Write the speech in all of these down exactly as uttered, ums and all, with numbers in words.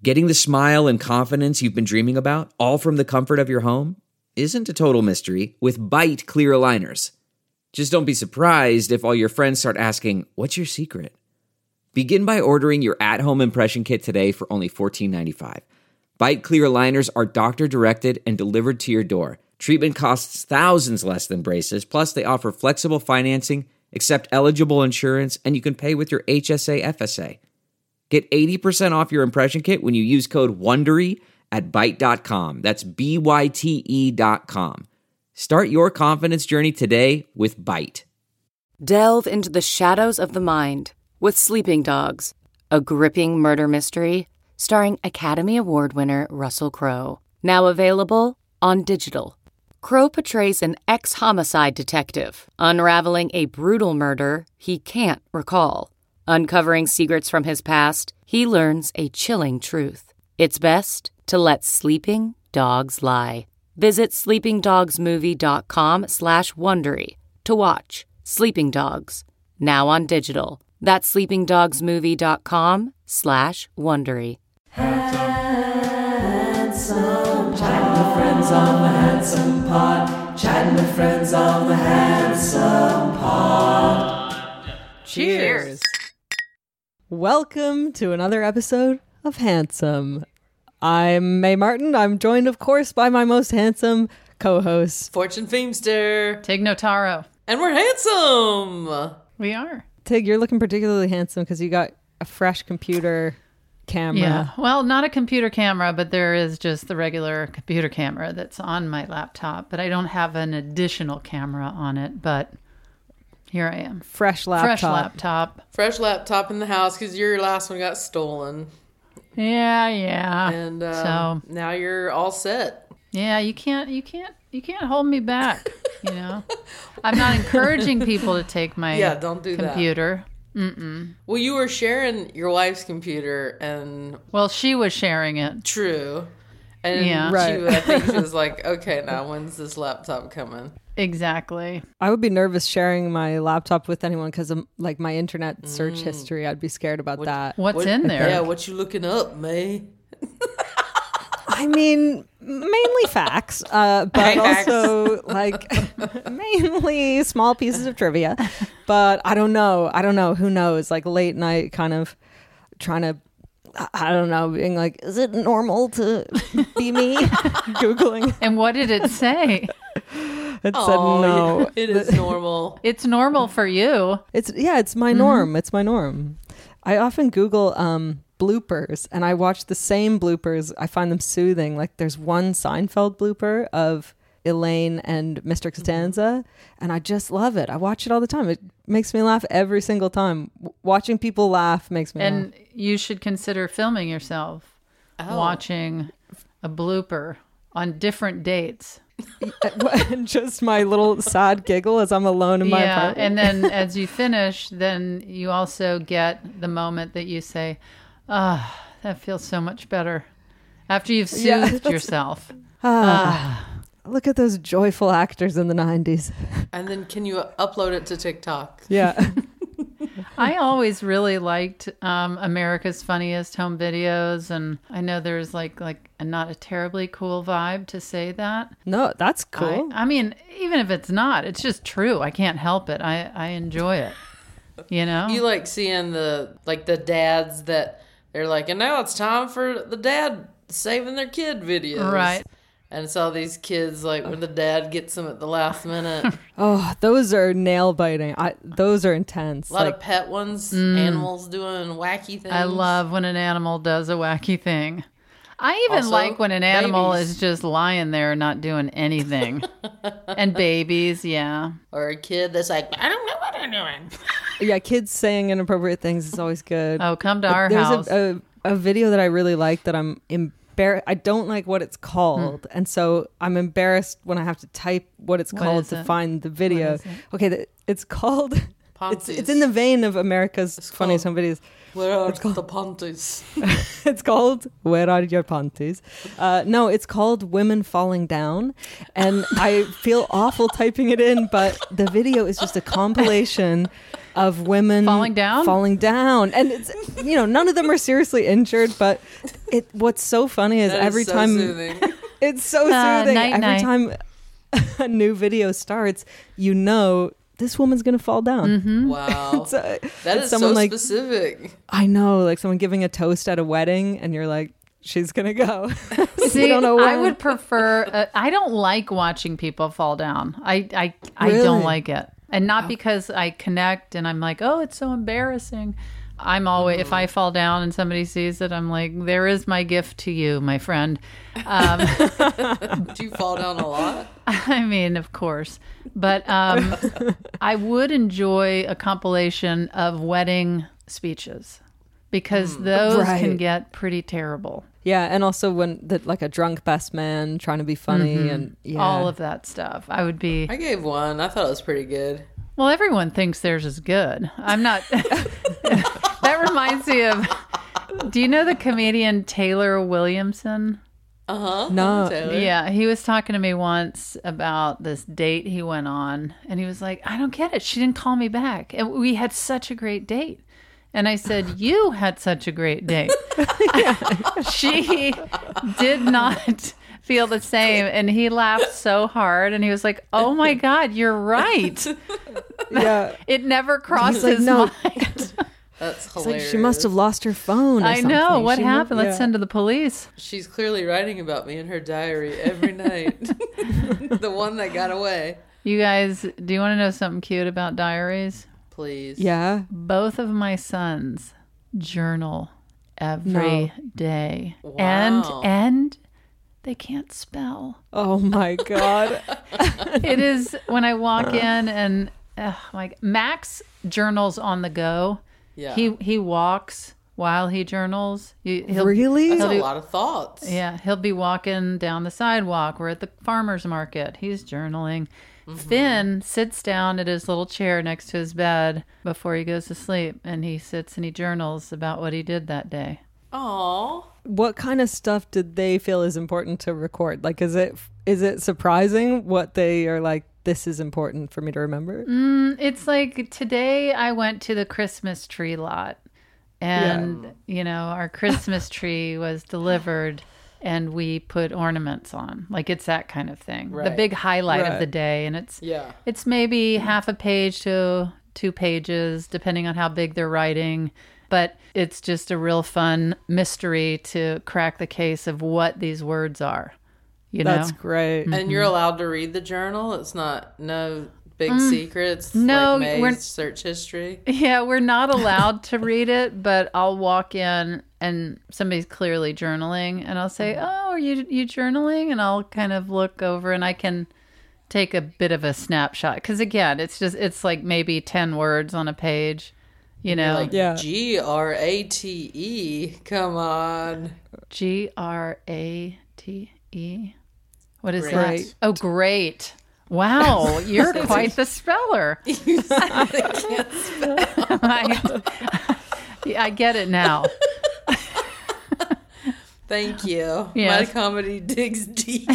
Getting the smile and confidence you've been dreaming about, all from the comfort of your home, isn't a total mystery with Byte clear aligners. Just don't be surprised if all your friends start asking, "What's your secret?" Begin by ordering your at-home impression kit today for only fourteen ninety-five. Byte clear aligners are doctor-directed and delivered to your door. Treatment costs thousands less than braces, plus they offer flexible financing, accept eligible insurance, and you can pay with your H S A F S A. Get eighty percent off your impression kit when you use code WONDERY at byte dot com. That's B Y T E dot com. Start your confidence journey today with Byte. Delve into the shadows of the mind with Sleeping Dogs, a gripping murder mystery starring Academy Award winner Russell Crowe. Now available on digital. Crowe portrays an ex-homicide detective unraveling a brutal murder he can't recall. Uncovering secrets from his past, he learns a chilling truth. It's best to let sleeping dogs lie. Visit sleepingdogsmovie.com slash Wondery to watch Sleeping Dogs, now on digital. That's sleepingdogsmovie.com slash Wondery. Handsome, chatting with friends on the Handsome Pod. Chatting with friends on the Handsome Pod. Cheers. Welcome to another episode of Handsome. I'm Mae Martin. I'm joined, of course, by my most handsome co-host, Fortune Feemster. Tig Notaro. And we're handsome. We are. Tig. You're looking particularly handsome because you got a fresh computer camera. Yeah. Well, not a computer camera, but there is just the regular computer camera that's on my laptop. But I don't have an additional camera on it. But here I am. Fresh laptop. Fresh laptop. Fresh laptop in the house because your last one got stolen. Yeah, yeah. And um, so now you're all set. Yeah, you can't, you can't, you can't hold me back. You know, I'm not encouraging people to take my yeah, don't do computer. That. Mm-mm. Well, you were sharing your wife's computer, and well, she was sharing it. True. And yeah, right. She, I think she was like, "Okay, now when's this laptop coming?" Exactly. I would be nervous sharing my laptop with anyone because of like my internet search mm. history. I'd be scared about what, that. What's what, in there? Yeah, what you looking up, Mae? I mean, mainly facts, uh, but also like mainly small pieces of trivia. But I don't know. I don't know. Who knows? Like late night kind of trying to, I don't know, being like, is it normal to be me? Googling. And what did it say? It oh, said no. Yeah, it is normal. It's normal for you. It's yeah, it's my norm. Mm-hmm. It's my norm. I often Google um, bloopers, and I watch the same bloopers. I find them soothing. Like there's one Seinfeld blooper of Elaine and Mister Costanza, mm-hmm. and I just love it. I watch it all the time. It makes me laugh every single time. W- watching people laugh makes me and laugh. And you should consider filming yourself oh. watching a blooper on different dates. Just my little sad giggle as I'm alone in my yeah, apartment. And then as you finish, then you also get the moment that you say, ah, oh, that feels so much better. After you've soothed yeah, yourself. Ah, ah. Look at those joyful actors in the nineties. And then can you upload it to TikTok? Yeah. I always really liked um, America's Funniest Home Videos, and I know there's like like a, not a terribly cool vibe to say that. No, that's cool. I, I mean, even if it's not, it's just true. I can't help it. I, I enjoy it. You know? You like seeing the like the dads that they're like, and now it's time for the dad saving their kid videos. Right. And it's all these kids, like, when the dad gets them at the last minute. Oh, those are nail-biting. I, those are intense. A lot like, of pet ones, mm, animals doing wacky things. I love when an animal does a wacky thing. I even also, like when an animal babies. is just lying there not doing anything. And babies, yeah. Or a kid that's like, I don't know what I'm doing. Yeah, kids saying inappropriate things is always good. Oh, come to our There's house. There's a, a, a video that I really like that I'm embarrassed. I don't like what it's called, hmm. and so I'm embarrassed when I have to type what it's what called to it? find the video. Okay, it's called It's, it's in the vein of America's Funniest Home Videos. Where are the panties? It's called Where Are Your Panties? Uh, no, it's called Women Falling Down. And I feel awful typing it in, but the video is just a compilation of women Falling down? Falling down. And it's, you know, none of them are seriously injured, but it. what's so funny is That every is so time soothing. it's so Uh, soothing. night, every night. time a new video starts, you know this woman's gonna fall down. Mm-hmm. Wow. It's, uh, That it's is someone so like, specific. I know, like someone giving a toast at a wedding, and you're like, she's gonna go. See, you don't know I when. would prefer. Uh, I don't like watching people fall down. I I, I Really? don't like it, and not because I connect and I'm like, oh, it's so embarrassing. I'm always, if I fall down and somebody sees it, I'm like, there is my gift to you, my friend. Um, Do you fall down a lot? I mean, of course, but um, I would enjoy a compilation of wedding speeches because those Right. can get pretty terrible. Yeah, and also when the, like a drunk best man trying to be funny and yeah. All of that stuff. I would be. I gave one. I thought it was pretty good. Well, everyone thinks theirs is good. I'm not. That reminds me of. Do you know the comedian Taylor Williamson? Uh huh. No. Yeah, he was talking to me once about this date he went on, and he was like, I don't get it. She didn't call me back. And we had such a great date. And I said, you had such a great date. She did not feel the same. And he laughed so hard. And he was like, oh my God, you're right. Yeah. It never crossed like, his "No." mind. That's It's like hilarious. she must have lost her phone. Or I know. something. What She mu- happened? Let's yeah. send to the police. She's clearly writing about me in her diary every night. The one that got away. You guys, do you want to know something cute about diaries? Please. Yeah. Both of my sons journal every day, Wow. and and they can't spell. Oh my God. It is when I walk in and uh, like Max journals on the go. Yeah. He he walks while he journals. He, he'll, Really? That's he'll a be- lot of thoughts. Yeah, he'll be walking down the sidewalk. We're at the farmer's market. He's journaling. Finn sits down at his little chair next to his bed before he goes to sleep, and he sits and he journals about what he did that day. Aw. What kind of stuff did they feel is important to record? Like, is it is it surprising what they are like, this is important for me to remember? Mm, it's like today I went to the Christmas tree lot, and, you know, our Christmas tree was delivered. And we put ornaments on, like it's that kind of thing. The Right. big highlight Right. of the day, and it's Yeah. it's maybe half a page to two pages, depending on how big they're writing. But it's just a real fun mystery to crack the case of what these words are. You know, That's great. And you're allowed to read the journal? It's not no big secrets No, like May's we're- search history? yeah, we're not allowed to read it, but I'll walk in and somebody's clearly journaling, and I'll say, "Oh, are you you journaling?" And I'll kind of look over, and I can take a bit of a snapshot because again, it's just it's like maybe ten words on a page. You know, Like Yeah. G R A T E. Come on. G R A T E. What is Great. that? Great. Oh, great. Wow, you're quite the speller. You said they can't spell. I, yeah, I get it now. Thank you. Yes. My comedy digs deep.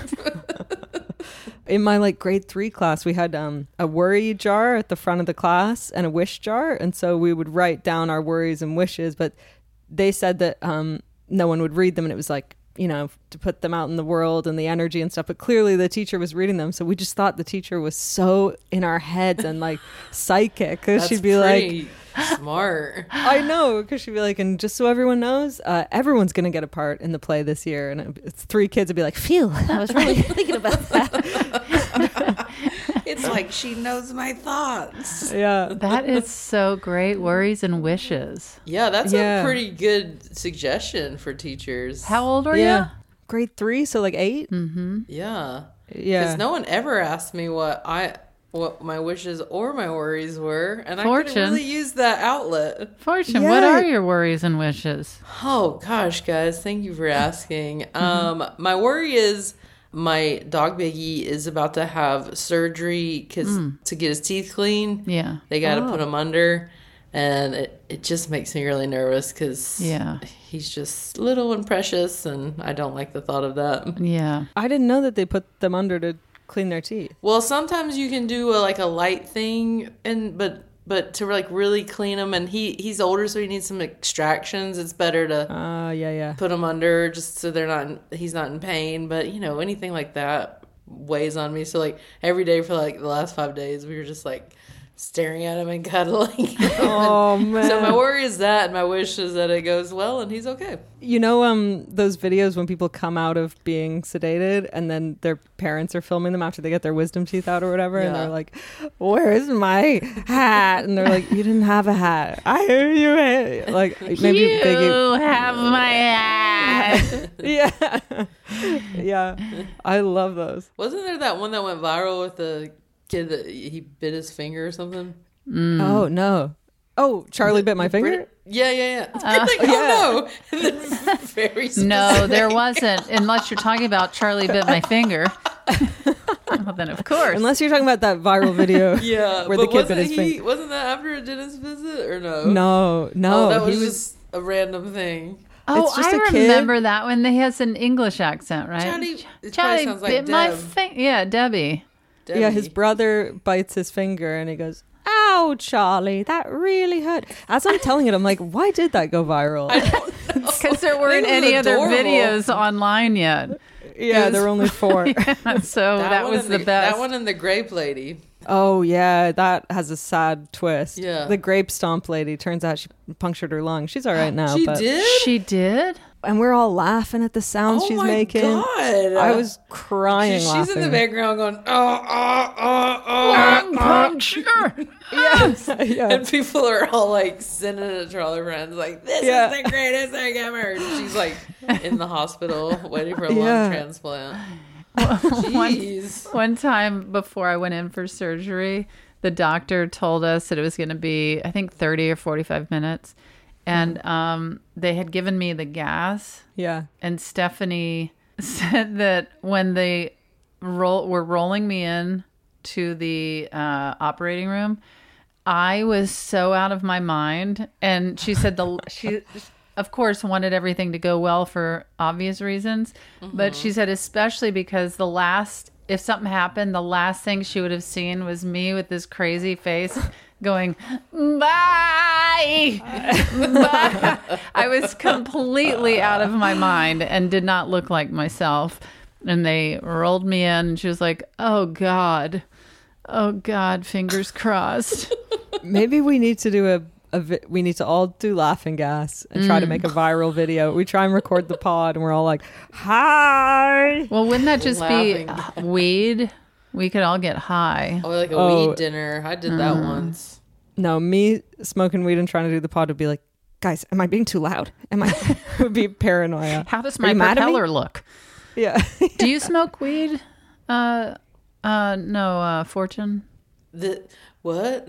In my like grade three class, we had um, a worry jar at the front of the class and a wish jar. And so we would write down our worries and wishes, but they said that um, no one would read them. And it was like, you know, to put them out in the world and the energy and stuff. But clearly the teacher was reading them. So we just thought the teacher was so in our heads and like psychic. Because That's she'd be like, pretty smart. I know, because she'd be like, and just so everyone knows, uh, everyone's going to get a part in the play this year. And it- it's three kids would be like, phew, I was really thinking about that. It's like she knows my thoughts. Yeah. That is so great. Worries and wishes. Yeah, that's Yeah. a pretty good suggestion for teachers. How old are Yeah. you? Grade three, so like eight? Yeah. Yeah. Because no one ever asked me what I what my wishes or my worries were, and I Fortune. could really use that outlet. Fortune, Yeah. what are your worries and wishes? Oh gosh, guys, thank you for asking. Um, my worry is my dog Biggie is about to have surgery because mm. to get his teeth clean. Yeah. They got to oh. put him under. And it, it just makes me really nervous because yeah. he's just little and precious, and I don't like the thought of that. Yeah. I didn't know that they put them under to clean their teeth. Well, sometimes you can do a, like a light thing, and but but to like really clean him, and he, he's older, so he needs some extractions. It's better to uh, yeah, yeah. put him under just so they're not in, he's not in pain. But you know, anything like that weighs on me. So like every day for like the last five days, we were just like staring at him and cuddling him. Oh, man. So my worry is that, and my wish is that it goes well and he's okay. You know um those videos when people come out of being sedated and then their parents are filming them after they get their wisdom teeth out or whatever, Yeah. and they're like, "Where's my hat?" And they're like, "You didn't have a hat. I hear you had-" like maybe you Biggie. have my hat. Yeah, yeah. I love those. Wasn't there that one that went viral with the kid that he bit his finger or something? Mm. Oh no. Oh, Charlie bit my finger. Brit- yeah, yeah, yeah. Uh, like, oh no. Very specific. No, there wasn't. Unless you're talking about Charlie bit my finger. Well, then of course. Unless you're talking about that viral video. Yeah, where but the kid bit wasn't his he? finger. Wasn't that after a dentist visit or no? No, no. Oh, that was, he was just a random thing. Oh, It's just I a kid. remember that one. He has an English accent, right? Charlie- it probably Charlie sounds like bit my Deb. finger. Yeah, Debbie. Debbie. Yeah, his brother bites his finger and he goes, "Ow, Charlie, that really hurt." As I'm telling it, I'm like, why did that go viral? I don't know. Because there weren't It was any other adorable. videos online yet. Yeah, was- there were only four. Yeah, so that, one was and the, best. That one and the grape lady. Oh, yeah, that has a sad twist. Yeah. The grape stomp lady, turns out she punctured her lung. She's all right now. She but, did? She did? And we're all laughing at the sounds Oh she's my making. God. I was crying She's laughing. in the background going, oh, oh, oh, oh. Puncture. Yes. yeah. And people are all like sending it to all their friends, like, this Yeah. is the greatest thing ever. And she's like in the hospital waiting for a lung Yeah. transplant. one, Jeez. one time before I went in for surgery, the doctor told us that it was going to be, I think, thirty or forty-five minutes. And um, they had given me the gas. Yeah. And Stephanie said that when they roll, were rolling me in to the uh, operating room, I was so out of my mind. And she said the she, of course, wanted everything to go well for obvious reasons. Mm-hmm. But she said especially because the last, if something happened, the last thing she would have seen was me with this crazy face going, bye. Bye. I was completely out of my mind and did not look like myself. And they rolled me in and she was like, oh God, oh God, fingers crossed. Maybe we need to do a, a vi- we need to all do laughing gas and try to make a viral video. We try and record the pod and we're all like, hi. Well, wouldn't that just Laughing. be uh, weed? We could all get high. Oh, like a Oh. weed dinner. I did that Mm. once. No, me smoking weed and trying to do the pod would be like, guys, am I being too loud? Am I? It would be paranoia. How does Are my you mad at me? propeller look? Yeah. Do you smoke weed? Uh, uh, no, uh, Fortune. The, what?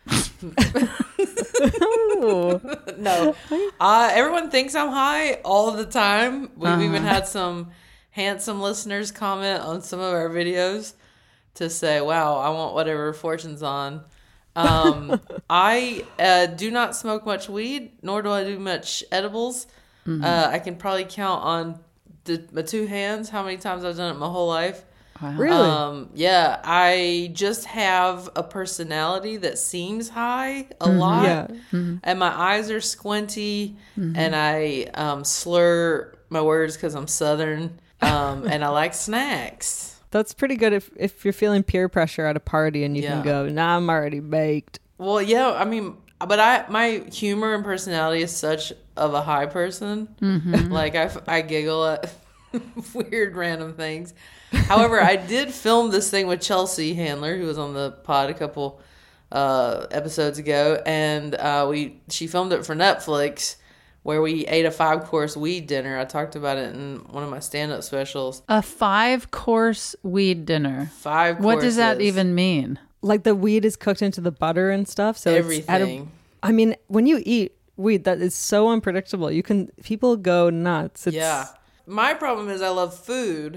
Ooh. No. Uh, everyone thinks I'm high all the time. We've Uh-huh. even had some handsome listeners comment on some of our videos to say, wow, I want whatever Fortune's on. Um, I uh, do not smoke much weed, nor do I do much edibles. Mm-hmm. Uh, I can probably count on the, my two hands how many times I've done it my whole life. Wow. Really? Um, yeah, I just have a personality that seems high a lot. Yeah. And my eyes are squinty and I um, slur my words because I'm Southern. Um, and I like snacks. That's pretty good if, if you're feeling peer pressure at a party and you Yeah. can go, nah, I'm already baked. Well, yeah, I mean, but I my humor and personality is such of a high person. Mm-hmm. Like I, I giggle at weird random things. However, I did film this thing with Chelsea Handler, who was on the pod a couple uh, episodes ago, and uh, we she filmed it for Netflix, where we ate a five course weed dinner. I talked about it in one of my stand up specials. A five course weed dinner. Five. What does that courses. even mean? Like the weed is cooked into the butter and stuff. So It's at a, Everything. I mean, when you eat weed, that is so unpredictable. You can, people go nuts. It's, Yeah. My problem is I love food.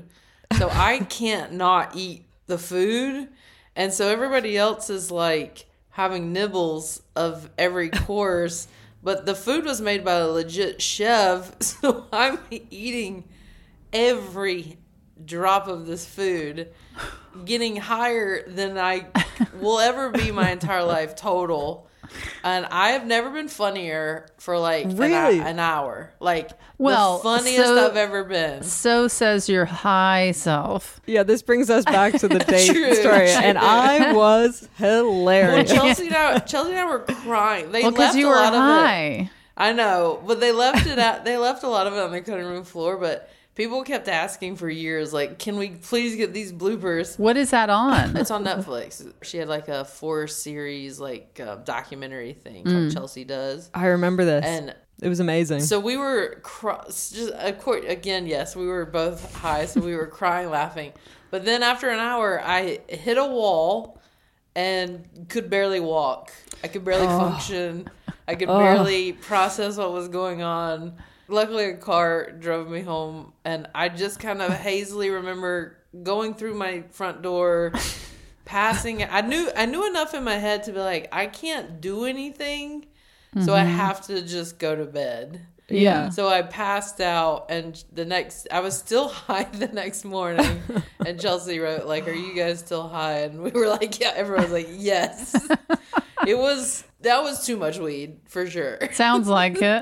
So I can't not eat the food. And so everybody else is like having nibbles of every course. But the food was made by a legit chef. So I'm eating every drop of this food, getting higher than I will ever be my entire life total. And I have never been funnier for like Really? an, an hour. Like Well, the funniest so- I've ever been. So says your high self. Yeah, this brings us back to the date True, story, true. and I was Well, hilarious. Chelsea and I, Chelsea and I were crying. They Well, because left you a were lot of it. high. I know, but they left it at. They left a lot of it on the cutting room floor. But people kept asking for years, like, "Can we please get these bloopers?" What is that on? It's on Netflix. She had like a four series like uh, documentary thing Mm. called Chelsea Does, I remember this. and It was amazing. so we were cry- just of course, again, yes, we were both high, so we were crying, laughing. But then after an hour, I hit a wall and could barely walk. I could barely function. I could barely process what was going on. Luckily, a car drove me home, and I just kind of hazily remember going through my front door, passing. I knew I knew enough in my head to be like, I can't do anything, so I have to just go to bed. yeah. So I passed out, and the next, I was still high the next morning. And Chelsea wrote, like, "Are you guys still high?" And we were like, "Yeah." Everyone was like, "Yes." It was, that was too much weed, for sure. Sounds like it.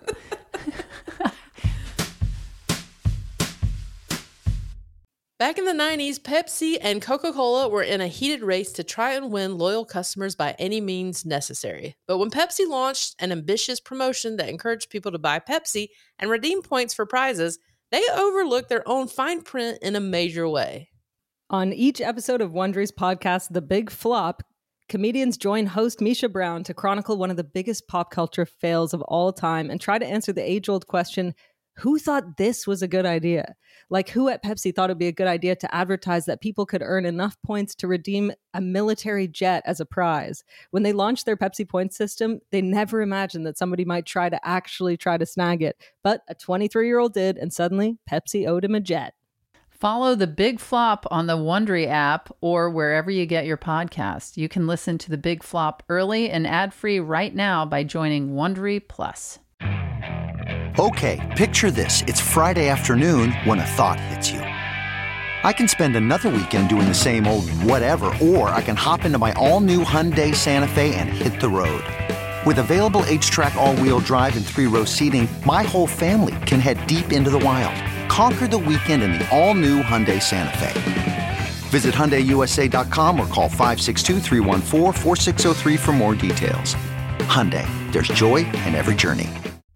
Back in the nineties, Pepsi and Coca-Cola were in a heated race to try and win loyal customers by any means necessary. But when Pepsi launched an ambitious promotion that encouraged people to buy Pepsi and redeem points for prizes, they overlooked their own fine print in a major way. On each episode of Wondery's podcast, The Big Flop, comedians join host Misha Brown to chronicle one of the biggest pop culture fails of all time and try to answer the age-old question, who thought this was a good idea? Like, who at Pepsi thought it'd be a good idea to advertise that people could earn enough points to redeem a military jet as a prize? When they launched their Pepsi point system, they never imagined that somebody might try to actually try to snag it. But a twenty-three-year-old did, and suddenly Pepsi owed him a jet. Follow The Big Flop on the Wondery app or wherever you get your podcast. You can listen to The Big Flop early and ad-free right now by joining Wondery Plus. Okay, picture this. It's Friday afternoon when a thought hits you. I can spend another weekend doing the same old whatever, or I can hop into my all-new Hyundai Santa Fe and hit the road. With available H-Track all-wheel drive and three-row seating, my whole family can head deep into the wild. Conquer the weekend in the all-new Hyundai Santa Fe. Visit Hyundai U S A dot com or call five six two, three one four, four six zero three for more details. Hyundai, there's joy in every journey.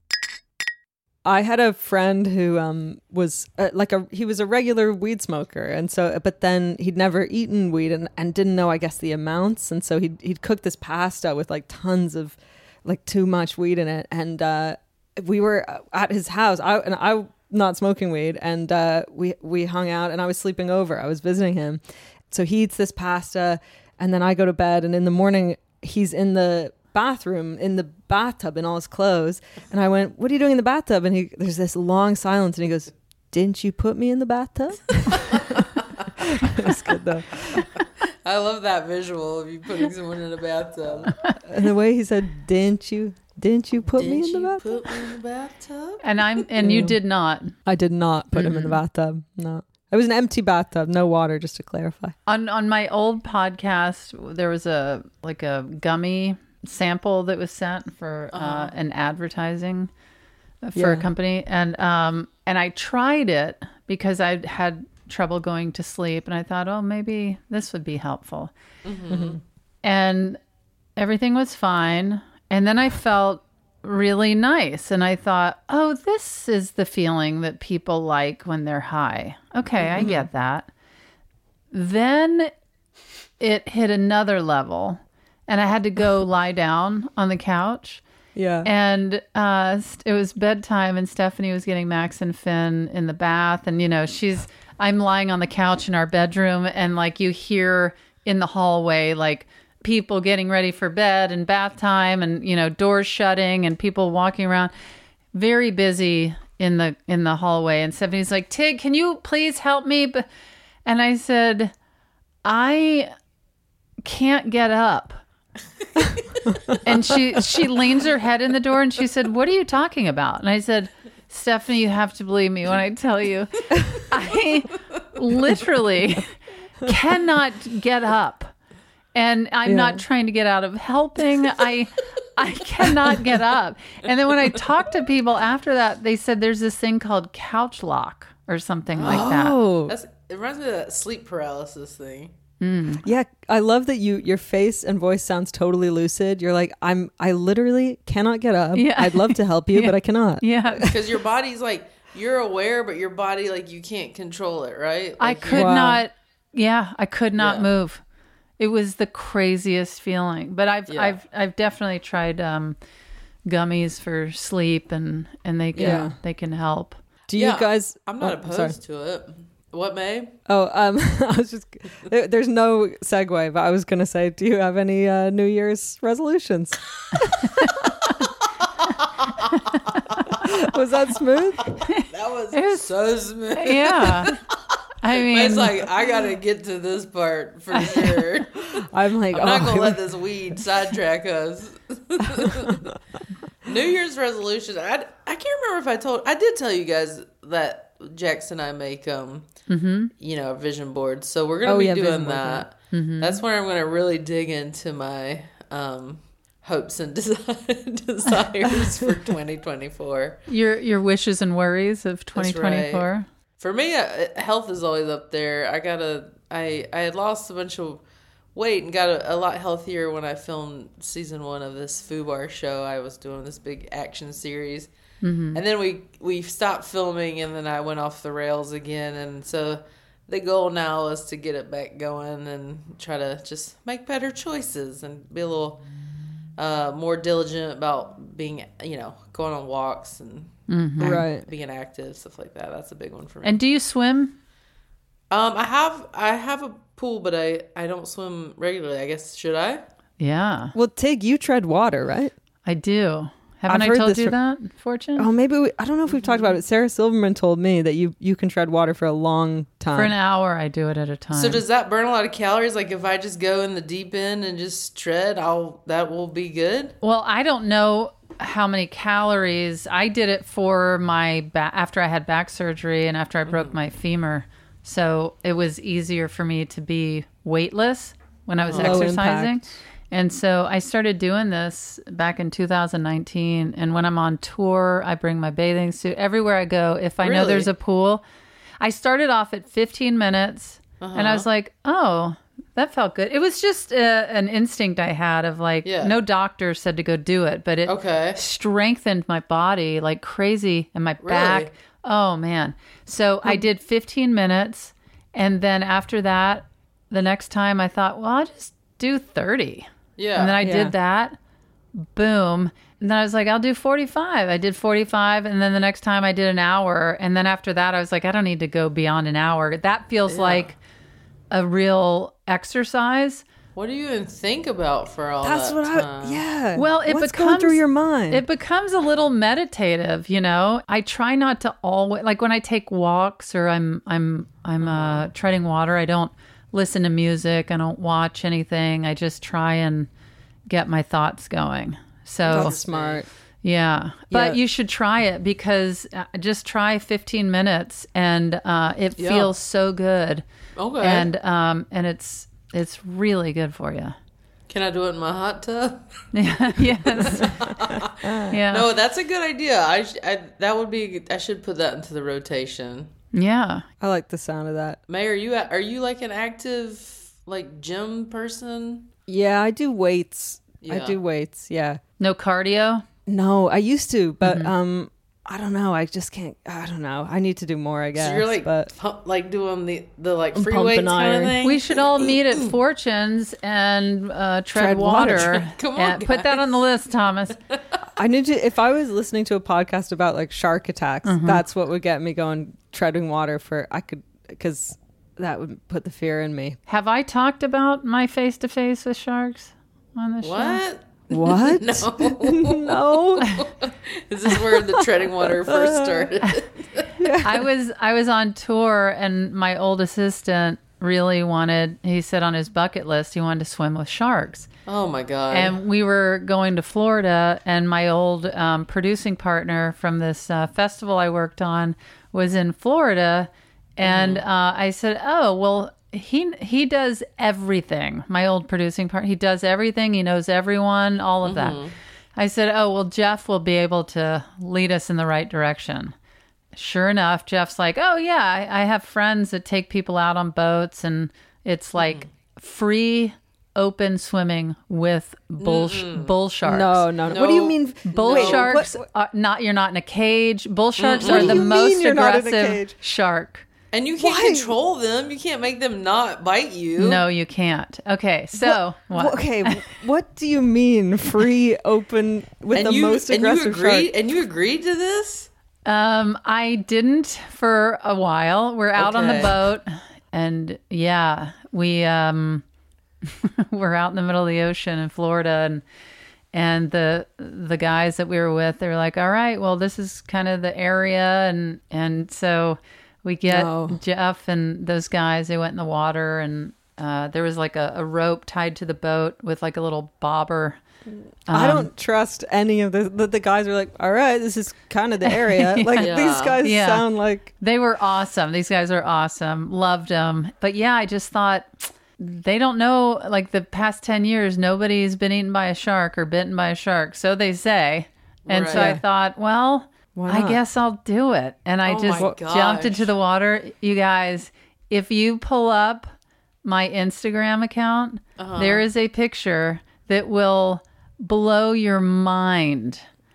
I had a friend who um was uh, like a he was a regular weed smoker, and so but then he'd never eaten weed and, and didn't know, I guess, the amounts, and so he'd he'd cook this pasta with like tons of like too much weed in it, and uh, we were at his house. I and I not smoking weed, and uh, we we hung out, and I was sleeping over. I was visiting him, so he eats this pasta, and then I go to bed, and in the morning he's in the bathroom in the bathtub in all his clothes, and I went, "What are you doing in the bathtub?" And he there's this long silence, and he goes, "Didn't you put me in the bathtub?" It was good though. I love that visual of you putting someone in a bathtub. And the way he said, "Didn't you didn't you put Did me in the you bathtub?" put me in the bathtub? And I'm and you did not. I did not put him in the bathtub. No. It was an empty bathtub, no water, just to clarify. On on my old podcast, there was a like a gummy sample that was sent for uh, Uh-huh. an advertising for Yeah. a company, and um and I tried it because I had trouble going to sleep, and I thought, oh, maybe this would be helpful. Mm-hmm. And everything was fine, and then I felt really nice, and I thought, oh, this is the feeling that people like when they're high. Okay, I get that. Then it hit another level, and I had to go lie down on the couch. Yeah. And uh, st- it was bedtime, and Stephanie was getting Max and Finn in the bath. And, you know, she's, I'm lying on the couch in our bedroom, and like you hear in the hallway, like people getting ready for bed and bath time, and, you know, doors shutting and people walking around. Very busy in the in the hallway, and Stephanie's like, Tig, can you please help me? B- And I said, I can't get up. And she she leans her head in the door and she said, what are you talking about? And I said, Stephanie, you have to believe me when I tell you, I literally cannot get up. And I'm Yeah. not trying to get out of helping. I I cannot get up. And then when I talked to people after that, they said there's this thing called couch lock or something like that. Oh, That's, it reminds me of that sleep paralysis thing. yeah. I love that you your face and voice sounds totally lucid. You're like, I'm I literally cannot get up. Yeah. I'd love to help you, Yeah. but I cannot. Yeah. Because your body's like, you're aware, but your body, like, you can't control it, right? I Like, could Wow. not, yeah, I could not Yeah. move. It was the craziest feeling. But I've Yeah. I've I've definitely tried um, gummies for sleep, and and they can Yeah. they can help. Do you Yeah, guys? I'm not oh, opposed sorry. to it. What, May? Oh, um, I was just. There, there's no segue, but I was gonna say, do you have any uh, New Year's resolutions? Was that smooth? That was, was- so smooth. Yeah. I mean, It's like, I got to get to this part for sure. I'm like, I'm not oh, going to I- let this weed sidetrack us. New Year's resolution. I, I can't remember if I told, I did tell you guys that Jackson and I make, um, you know, vision boards. So we're going to Oh, be yeah, vision doing board, that. That's where I'm going to really dig into my um, hopes and desi- desires for twenty twenty-four. your your wishes and worries of twenty twenty-four. For me, uh, health is always up there. I gotta. I I had lost a bunch of weight and got a, a lot healthier when I filmed season one of this FUBAR show. I was doing this big action series, and then we we stopped filming, and then I went off the rails again. And so the goal now is to get it back going and try to just make better choices and be a little uh, more diligent about being, you know, going on walks and. right. Being active, stuff like that. That's a big one for me. And do you swim? Um, I have I have a pool, but I I don't swim regularly. I guess should I? Yeah, Well, Tig, you tread water, right? I do. Haven't I've I heard told this you from- that, Fortune? Oh, maybe we, I don't know if we've talked about it. Sarah Silverman told me that you you can tread water for a long time. For an hour, I do it at a time. So does that burn a lot of calories? Like if I just go in the deep end and just tread, I'll that will be good. Well, I don't know how many calories. I did it for my back after I had back surgery and after I broke my femur. So it was easier for me to be weightless when I was Low exercising. impact. And so I started doing this back in two thousand nineteen. And when I'm on tour, I bring my bathing suit everywhere I go. If I know Really? there's a pool, I started off at fifteen minutes and I was like, oh, that felt good. It was just uh, an instinct I had of like, Yeah. no doctor said to go do it, but it Okay. strengthened my body like crazy and my back. Oh man. So I did fifteen minutes. And then after that, the next time I thought, well, I'll just do thirty. Yeah. And then I Yeah. did that. Boom. And then I was like, I'll do forty-five. I did forty-five. And then the next time I did an hour. And then after that, I was like, I don't need to go beyond an hour. That feels like a real exercise. What do you even think about for all That's that what time? I. Yeah. Well, it What's becomes going through your mind? It becomes a little meditative, you know. I try not to always like when I take walks or I'm I'm I'm uh, treading water. I don't listen to music. I don't watch anything. I just try and get my thoughts going. So That's smart. yeah, but Yeah. you should try it because uh, just try fifteen minutes and uh, it Yeah. feels so good. Okay. And um and it's it's really good for you. Can I do it in my hot tub? Yes. Yeah. No, that's a good idea. I, sh- I that would be. I should put that into the rotation. Yeah. I like the sound of that. May, are you are you like an active like gym person? Yeah, I do weights. I Yeah. do weights. Yeah. No cardio. No, I used to, but Mm-hmm. um, I don't know. I just can't. I don't know. I need to do more. I guess. So you're like but pump, like doing the the like free pumping weights kind iron. of thing. We should all meet at Fortune's and uh, tread, Tread water. water. Come on, And put that on the list, Thomas. I need to. If I was listening to a podcast about like shark attacks, Mm-hmm. that's what would get me going. Treading water for I could because that would put the fear in me. Have I talked about my face to face with sharks on this show? What? What? No. No. This is where the treading water first started. I was I was on tour, and my old assistant really wanted, he said on his bucket list, he wanted to swim with sharks. Oh my God. And we were going to Florida, and my old um, producing partner from this uh, festival I worked on was in Florida. And uh, I said, oh, well, he he does everything. My old producing partner, he does everything. He knows everyone, all of that. I said, oh, well, Jeff will be able to lead us in the right direction. Sure enough, Jeff's like, oh, yeah, I, I have friends that take people out on boats, and it's like free open swimming with bull sh- bull sharks. No, no, no. What do you mean? Bull Wait, sharks what- are not. You're not in a cage. Bull sharks What are do the you mean most you're not in a aggressive cage? shark. And you can't Why? control them. You can't make them not bite you. No, you can't. Okay, so what? Wh- Okay, what do you mean free open with and the you, most and you aggressive agreed, shark? And you agreed to this? Um, I didn't for a while. We're out on the Okay. boat, and yeah, we um, we're out in the middle of the ocean in Florida, and and the the guys that we were with, they were like, "All right, well, this is kind of the area," and and so we get No. Jeff and those guys. They went in the water, and uh, there was like a, a rope tied to the boat with like a little bobber. I Um, don't trust any of the, the the guys are like, all right, this is kind of the area. Like Yeah. these guys Yeah. sound like They were awesome. These guys are awesome. Loved them. But yeah, I just thought they don't know, like the past ten years, nobody's been eaten by a shark or bitten by a shark. So they say. And so I Right. thought, well, Why I not? guess I'll do it. And I Oh just my jumped into gosh. the water. You guys, if you pull up my Instagram account, Uh-huh. there is a picture that will blow your mind.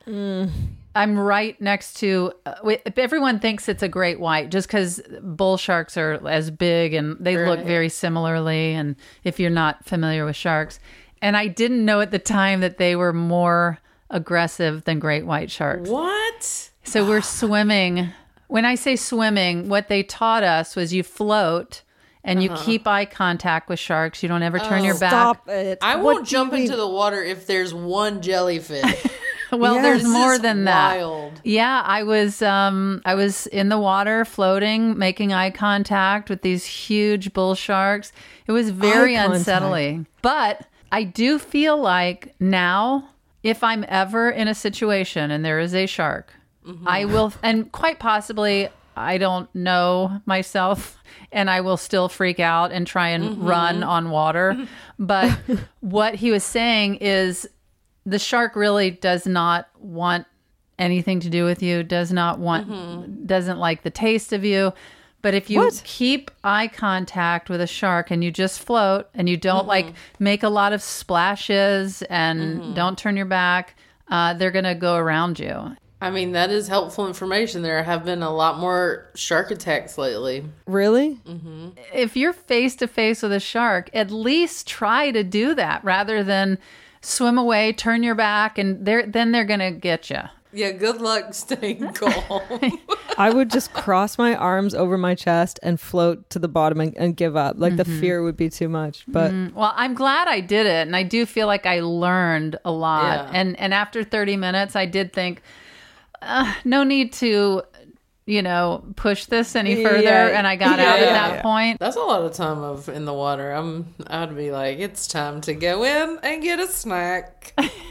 I'm right next to. Uh, wi- everyone thinks it's a great white just because bull sharks are as big and they look Right. very similarly. And if you're not familiar with sharks, and I didn't know at the time that they were more aggressive than great white sharks. What? So we're swimming. When I say swimming, what they taught us was you float and you keep eye contact with sharks. You don't ever turn your back. stop it. I What won't do you jump mean? into the water if there's one jellyfish. Well, Yes. there's This more is than that. wild. Yeah, I was um I was in the water floating, making eye contact with these huge bull sharks. It was very Eye contact. unsettling. But I do feel like now if I'm ever in a situation and there is a shark, I will, and quite possibly I don't know myself and I will still freak out and try and run on water. But what he was saying is the shark really does not want anything to do with you, does not want, doesn't like the taste of you. But if you What? keep eye contact with a shark and you just float and you don't like make a lot of splashes and don't turn your back, uh, they're going to go around you. I mean, that is helpful information. There have been a lot more shark attacks lately. Really? If you're face to face with a shark, at least try to do that rather than swim away, turn your back, and they're, then they're going to get you. Yeah, good luck staying calm. I would just cross my arms over my chest and float to the bottom and, and give up. Like the fear would be too much. But Well, I'm glad I did it, and I do feel like I learned a lot. Yeah. And and after thirty minutes, I did think, uh, no need to, you know, push this any further. Yeah. And I got Yeah, out at yeah, that yeah. point. That's a lot of time of in the water. I'm. I'd be like, it's time to go in and get a snack.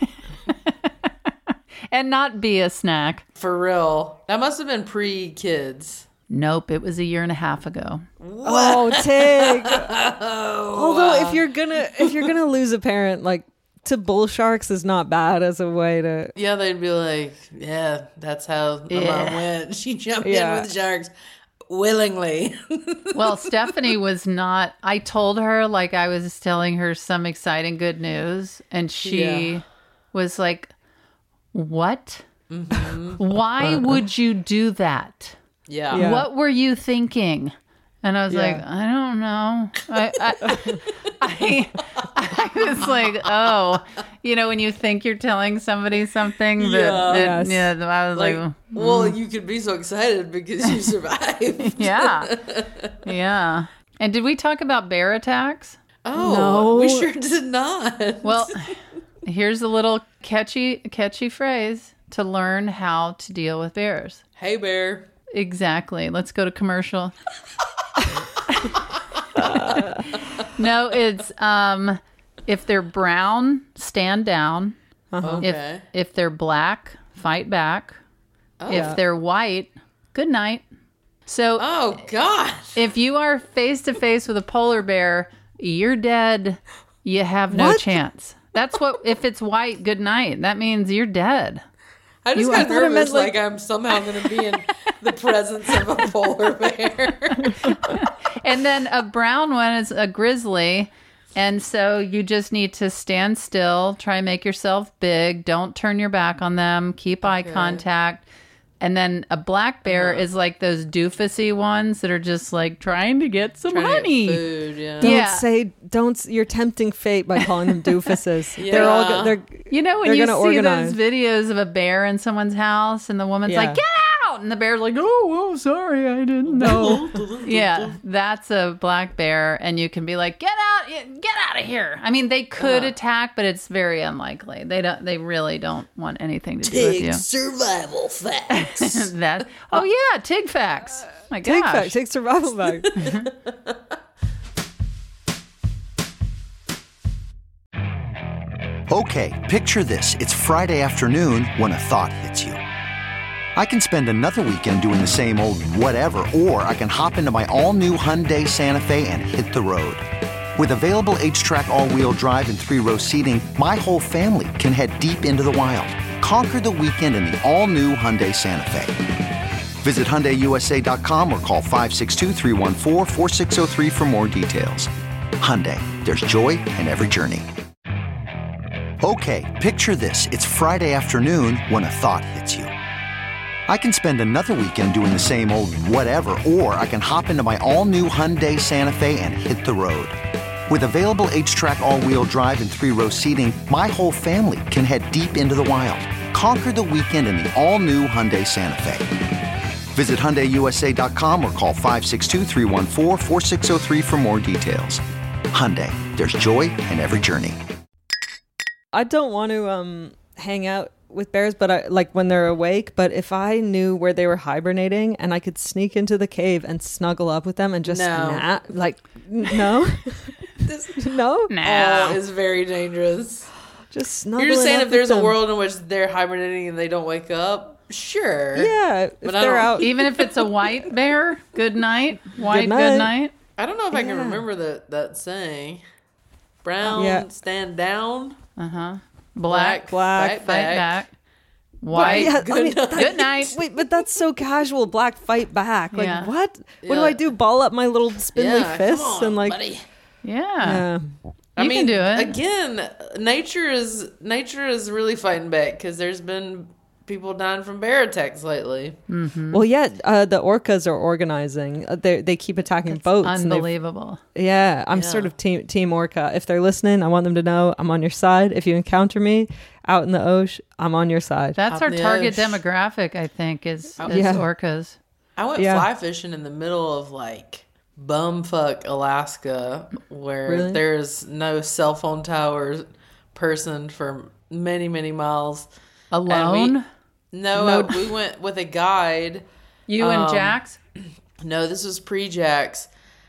And not be a snack. For real. That must have been pre-kids. Nope, it was a year and a half ago. oh, Tig. Although if you're gonna if you're gonna lose a parent, like to bull sharks is not bad as a way to. Yeah, they'd be like, yeah, that's how my Yeah. mom went. She jumped Yeah. in with sharks willingly. Well, Stephanie was not. I told her like I was telling her some exciting good news, and she Yeah. was like, "What? Why would you do that? yeah. Yeah. What were you thinking?" And I was Yeah. like, "I don't know." I, I, I, I was like, "Oh, you know, when you think you're telling somebody something, that, Yeah. that- Yes. yeah." I was Like, like, well, you could be so excited because you survived. "Yeah, yeah." And did we talk about bear attacks? Oh, No. we sure did not. Well, Here's a little catchy, catchy phrase to learn how to deal with bears. Hey, bear. Exactly. Let's go to commercial. No, it's um, if they're brown, stand down. Uh-huh. If Okay. if they're black, fight back. Oh. If they're white, good night. So Oh, God. if you are face to face with a polar bear, you're dead. You have no What? chance. That's what, if it's white, good night. That means you're dead. I just You- I got thought it nervous, meant, like- like, I'm somehow going to be in the presence of a polar bear. And then a brown one is a grizzly. And so you just need to stand still, try and make yourself big. Don't turn your back on them. Keep eye contact. And then a black bear Uh-huh. is like those doofusy ones that are just like trying to get some Trying to get honey. food, yeah. Don't Yeah. say, don't, you're tempting fate by calling them doofuses. They're all, Yeah. go- they're, You know, when They're you gonna see organize. those videos of a bear in someone's house and the woman's Yeah. like, get out! And the bear's like, oh, oh, sorry, I didn't know. Yeah, that's a black bear. And you can be like, get out, get out of here. I mean, they could Uh-huh. attack, but it's very unlikely. They don't, they really don't want anything to do with you. survival facts. that, oh, yeah, Tig facts. My gosh. take back, take survival back. Okay, picture this. It's Friday afternoon when a thought hits you. I can spend another weekend doing the same old whatever, or I can hop into my all-new Hyundai Santa Fe and hit the road. With available H-Track all-wheel drive and three-row seating, my whole family can head deep into the wild. Conquer the weekend in the all-new Hyundai Santa Fe. Visit Hyundai U S A dot com or call five six two, three one four, four six zero three for more details. Hyundai, there's joy in every journey. Okay, picture this. It's Friday afternoon when a thought hits you. I can spend another weekend doing the same old whatever, or I can hop into my all-new Hyundai Santa Fe and hit the road. With available H-Track all-wheel drive and three-row seating, my whole family can head deep into the wild. Conquer the weekend in the all-new Hyundai Santa Fe. Visit Hyundai U S A dot com or call five six two, three one four, four six zero three for more details. Hyundai, there's joy in every journey. I don't want to um hang out with bears, but I like when they're awake. But if I knew where they were hibernating and I could sneak into the cave and snuggle up with them and just No. nap, like n- no, no, Nah. Oh, it's very dangerous. just snuggle. You're just saying up if there's with a them. world in which they're hibernating and they don't wake up, sure. yeah, if But I they're don't- out. Even if it's a white bear, good night. White, good night. night. I don't know if I can Yeah. remember that that saying. Brown, Yeah. stand down. Uh huh. Black, Black, fight fight back. back. White, Yeah, I good mean, night. good night. Wait, but that's so casual. Black fight back. Like Yeah. what? What do Yeah. I do? Ball up my little spindly Yeah, fists come on, and like. buddy. Yeah. Yeah. I You mean, can do it. again. Nature is nature is really fighting back because there's been people dying from bear attacks lately. Well, yeah, uh, the orcas are organizing. Uh, they they keep attacking boats. and they've- Unbelievable. Yeah, I'm Yeah. sort of team team orca. If they're listening, I want them to know I'm on your side. If you encounter me out in the ocean, I'm on your side. That's Out our in the target ocean. demographic, I think, is, is Yeah. orcas. I went Yeah. fly fishing in the middle of like bumfuck Alaska, where Really? there's no cell phone towers person for many many miles. Alone? No, No. uh, we went with a guide. You and Um, Jax? No, this was pre-Jax.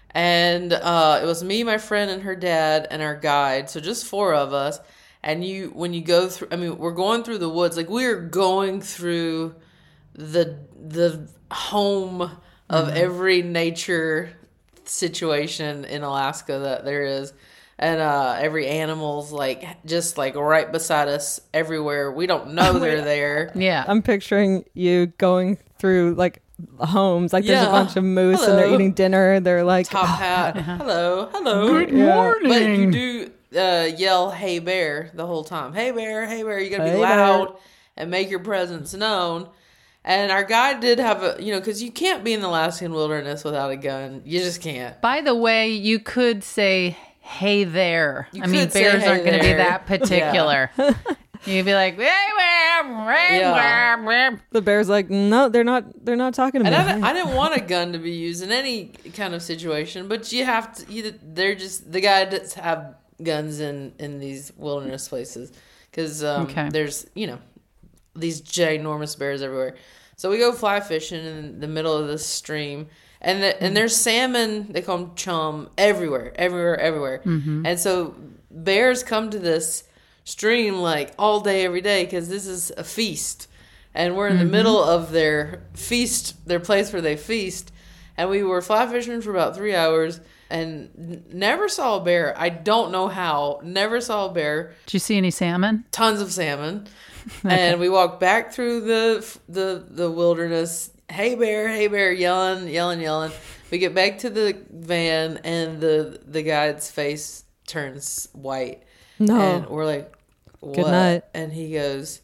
And uh, it was me, my friend, and her dad, and our guide. So just four of us. And you, when you go through, I mean, we're going through the woods. Like, we are going through the the home of every nature situation in Alaska that there is. And uh, every animal's, like, just, like, right beside us everywhere. We don't know they're there. Yeah. I'm picturing you going through like homes. Like there's a Yeah. bunch of moose and they're Hello. eating dinner. They're like, Top hat. Hello, hello. Good Yeah. But you do uh, yell, "Hey bear," the whole time. Hey bear, hey bear. You gotta be Hey, loud bear. and make your presence known. And our guide did have a, you know, because you can't be in the Alaskan wilderness without a gun. You just can't. By the way, you could say, hey there. You I mean, could say, bears "Hey aren't going to be there." that particular. You'd be like, hey, where, where, Yeah. where, where. the bear's like, no, they're not. They're not talking to And me. I, didn't- I didn't want a gun to be used in any kind of situation, but you have to. You, they're just the guides have guns in in these wilderness places because um, Okay. there's, you know, these ginormous bears everywhere. So we go fly fishing in the middle of this stream. And the, and there's salmon, they call them chum, everywhere, everywhere, everywhere. Mm-hmm. And so bears come to this stream like all day, every day, because this is a feast. And we're in the middle of their feast, their place where they feast. And we were fly fishing for about three hours and n- never saw a bear. I don't know how. Never saw a bear. Did you see any salmon? Tons of salmon. And we walked back through the the the wilderness. Hey bear, hey bear, yelling, yelling, yelling. We get back to the van and the the guide's face turns white. No. And we're like, what? Good night. And he goes,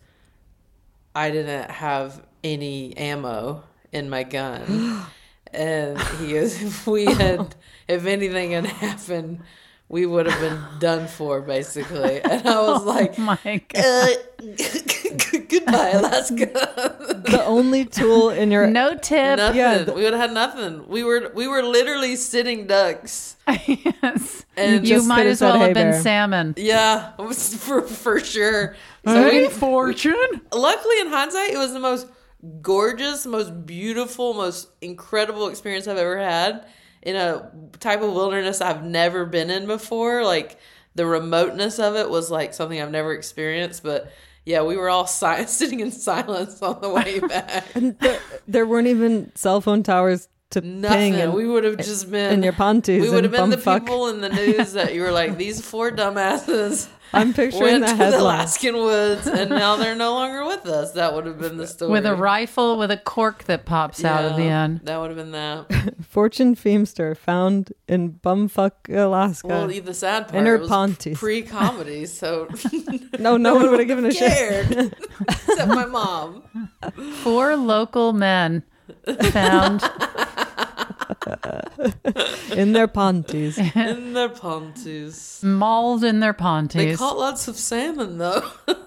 I didn't have any ammo in my gun. And he goes, if we had, if anything had happened, we would have been done for, basically. And I was like, Oh my God. uh, goodbye, Alaska. The only tool in your No tip. Nothing. Yeah, the- we would have had nothing. We were we were literally sitting ducks. Yes. And You just might could've as well said, have "Hey, been bear." salmon. Yeah, it was for for sure. So Hey, we- Fortune. luckily, in hindsight, it was the most gorgeous, most beautiful, most incredible experience I've ever had in a type of wilderness I've never been in before. Like, the remoteness of it was like something I've never experienced. But yeah, we were all si- sitting in silence on the way back. there, there weren't even cell phone towers to Nothing. ping. And, we would have just been in your panties We would have and been the bumfuck. people in the news that you were like, these four dumbasses I'm picturing went the to the headline. Alaskan woods and now they're no longer with us. That would have been the story. With a rifle with a cork that pops out of the Yeah, end. That would have been that. Fortune Feimster found in bumfuck Alaska. Well, the sad part In her it was panties. pre-comedy, so no, no one would have given a shit. scared except my mom. Four local men found In their panties. In their panties. mauled in their They panties. caught lots of salmon though.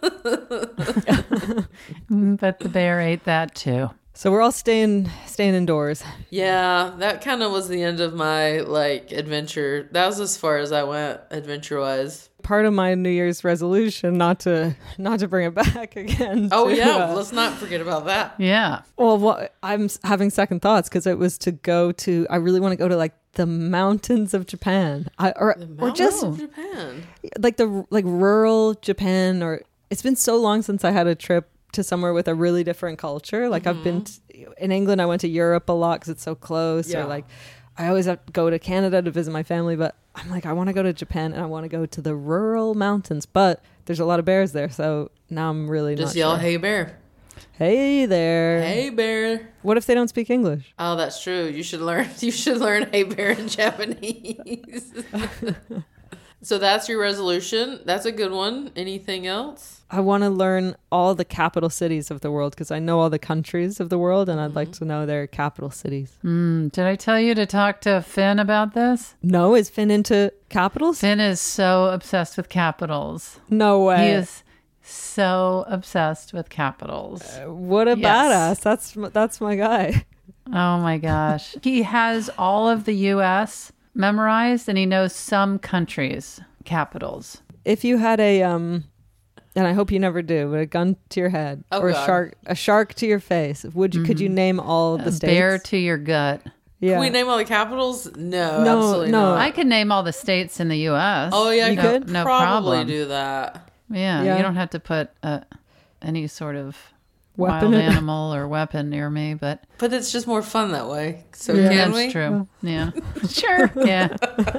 But the bear ate that too. So we're all staying staying indoors. Yeah, that kind of was the end of my like adventure. That was as far as I went adventure wise. Part of my New Year's resolution not to not to bring it back again. Oh to, yeah, uh, let's not forget about that. Yeah. well, what, I'm s- having second thoughts because it was to go to. I really want to go to like the mountains of Japan, I, or or just Mountains of Japan. like the like rural Japan. Or it's been so long since I had a trip to somewhere with a really different culture. Like I've been t- in England. I went to Europe a lot because it's so close. Yeah. Or like I always have to go to Canada to visit my family, but I'm like I want to go to Japan and I want to go to the rural mountains. But there's a lot of bears there, so now I'm really Just not yell, sure. "Hey bear! Hey there. Hey bear!" What if they don't speak English? Oh, that's true. You should learn. You should learn "Hey bear" in Japanese. So that's your resolution. That's a good one. Anything else? I want to learn all the capital cities of the world because I know all the countries of the world and I'd like to know their capital cities. Mm, did I tell you to talk to Finn about this? No, is Finn into capitals? Finn is so obsessed with capitals. No way. He is so obsessed with capitals. What a Yes. badass. That's m- that's my guy. Oh my gosh. He has all of the U S memorized and he knows some countries' capitals. If you had a um and I hope you never do, but a gun to your head Oh, or a God. shark a shark to your face, would you could you name all the A states? bear to your gut. yeah. Can we name all the capitals? No, No, absolutely no. not. I could name all the states in the U S. oh yeah, You you could? could No probably problem. do that. Yeah, Yeah. you don't have to put uh, any sort of Weapon wild in- animal or weapon near me, but But it's just more fun that way. So Yeah. can that's we? true. Yeah, sure. Yeah.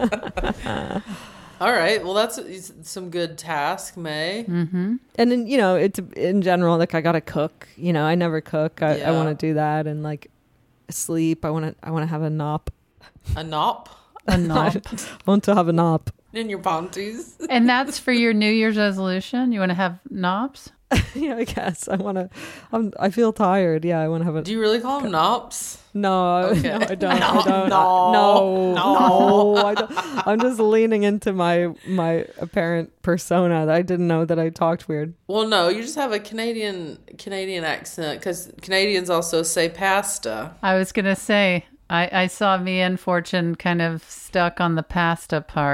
All right. Well, that's some good task, May. Mm-hmm. And then, you know, it's in general, like I gotta cook. You know, I never cook. I, Yeah. I want to do that and like sleep. I want to. I want to have a nop. A nop A knob. I want to have a nop. in your panties. And that's for your New Year's resolution? You want to have knobs? Yeah, I guess I want to. I'm. I feel tired. Yeah, I want to have a. Do you really call them nops? No, Okay. no, I don't. No, I don't. no, no, no. no, I don't. I'm just leaning into my my apparent persona. I didn't know that I talked weird. Well, no, you just have a Canadian Canadian accent because Canadians also say pasta. I was going to say, I, I saw me and Fortune kind of stuck on the pasta part.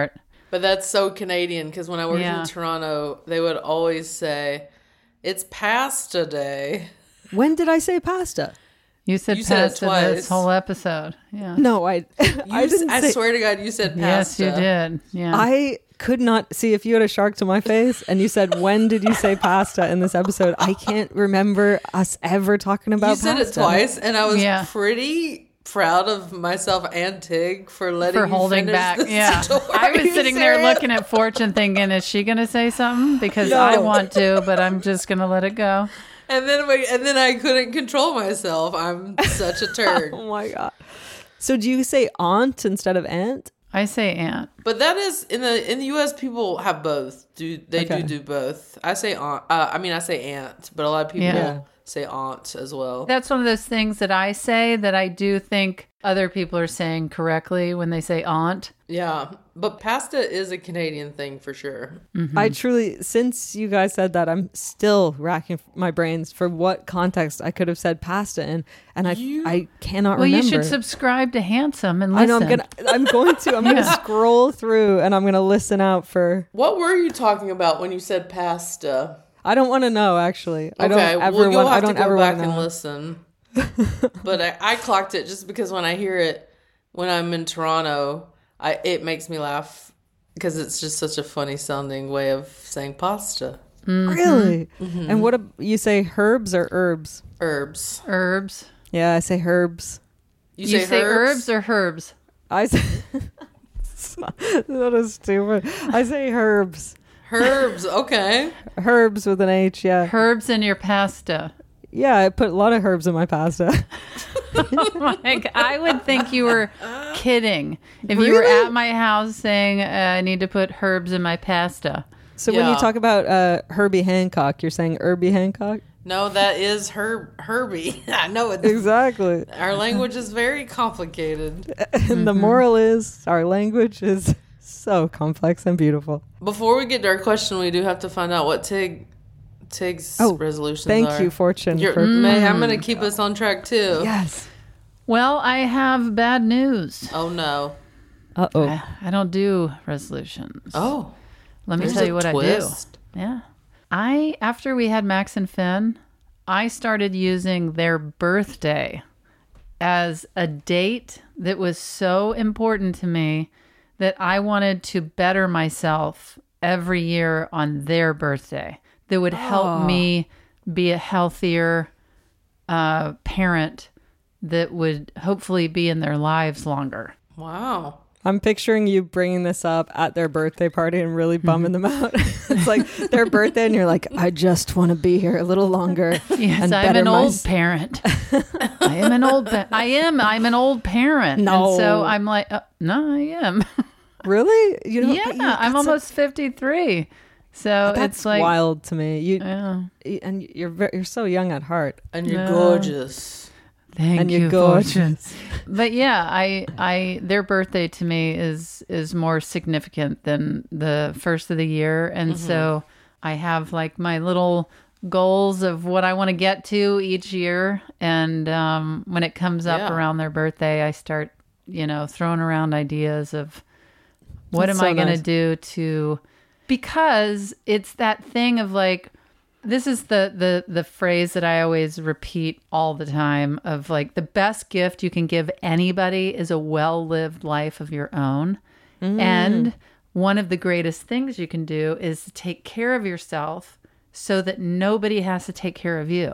But that's so Canadian because when I worked Yeah. in Toronto, they would always say, "It's pasta day." When did I say pasta? You said You said it pasta twice. this whole episode. Yeah. No, I. You, I didn't. I say, swear to God, you said Yes, pasta. you did. Yeah. I could not see if you had a shark to my face and you said, when did you say pasta in this episode? I can't remember us ever talking about You said pasta. it twice, and I was Yeah. pretty proud of myself and Tig for letting for you holding finish back. the Yeah. story. I was you sitting there serious? looking at Fortune thinking, is she going to say something? Because I No. want to, but I'm just going to let it go. And then we, and then I couldn't control myself. I'm such a turd. Oh my God. So do you say aunt instead of aunt? I say aunt. But that is in the in the U S people have both. Do they Okay. do do both? I say aunt. Uh, I mean I say aunt, but a lot of people Yeah. say aunt as well. That's one of those things that I say that I do think other people are saying correctly when they say aunt. Yeah, but pasta is a Canadian thing for sure. I truly, since you guys said that, I'm still racking my brains for what context I could have said pasta in, and I I cannot Well, remember. you should subscribe to Handsome and I listen. know I'm gonna I'm going to I'm gonna scroll through and I'm gonna listen out for. What were you talking about when you said pasta? I don't want to know actually. I don't Okay, ever well, you'll want. I have don't to go ever back want to and know. listen. But I, I clocked it just because when I hear it when I'm in Toronto, I it makes me laugh because it's just such a funny sounding way of saying pasta. Really? Mm-hmm. And what ab- you say? Herbs or herbs? Herbs. Herbs. Yeah, I say herbs. You, You say, say herbs? herbs or herbs? I say. That is stupid. I say herbs. Herbs. Okay. Herbs with an H. Yeah. Herbs in your pasta. Yeah, I put a lot of herbs in my pasta. Like, I would think you were kidding if you were Really? at my house saying, uh, I need to put herbs in my pasta. So when Yeah. you talk about uh, Herbie Hancock, you're saying Herbie Hancock? No, that is Herb Herbie. I know it. Exactly. Our language is very complicated. And the moral is our language is so complex and beautiful. Before we get to our question, we do have to find out what Tig Tig's Oh, resolutions Thank are. you, Fortune. You're, for May, I'm going to keep us on track too. Yes. Well, I have bad news. Oh no. Uh oh. I, I don't do resolutions. Oh. Let me there's tell a you what twist. I do. Yeah. I, after we had Max and Finn, I started using their birthday as a date that was so important to me that I wanted to better myself every year on their birthday. That would help me be a healthier uh, parent that would hopefully be in their lives longer. Wow. I'm picturing you bringing this up at their birthday party and really bumming them out. It's like their birthday, and you're like, I just want to be here a little longer. Yes, and I'm better an my- old parent. I am an old. Pa- I am. I'm an old parent. No. And so I'm like, uh, no, I am. Really? You know? yeah, but you- I'm that's a- almost fifty-three. So That's it's like, wild to me. You yeah. and you're very, you're so young at heart. And you're No. gorgeous. Thank And you, you're gorgeous. Fortune. But yeah, I, I, their birthday to me is is more significant than the first of the year, and so I have like my little goals of what I want to get to each year, and um, when it comes up Yeah. around their birthday, I start, you know, throwing around ideas of what That's am so I going to nice. do to, because it's that thing of like, this is the, the the phrase that I always repeat all the time of like, the best gift you can give anybody is a well-lived life of your own. And one of the greatest things you can do is to take care of yourself so that nobody has to take care of you.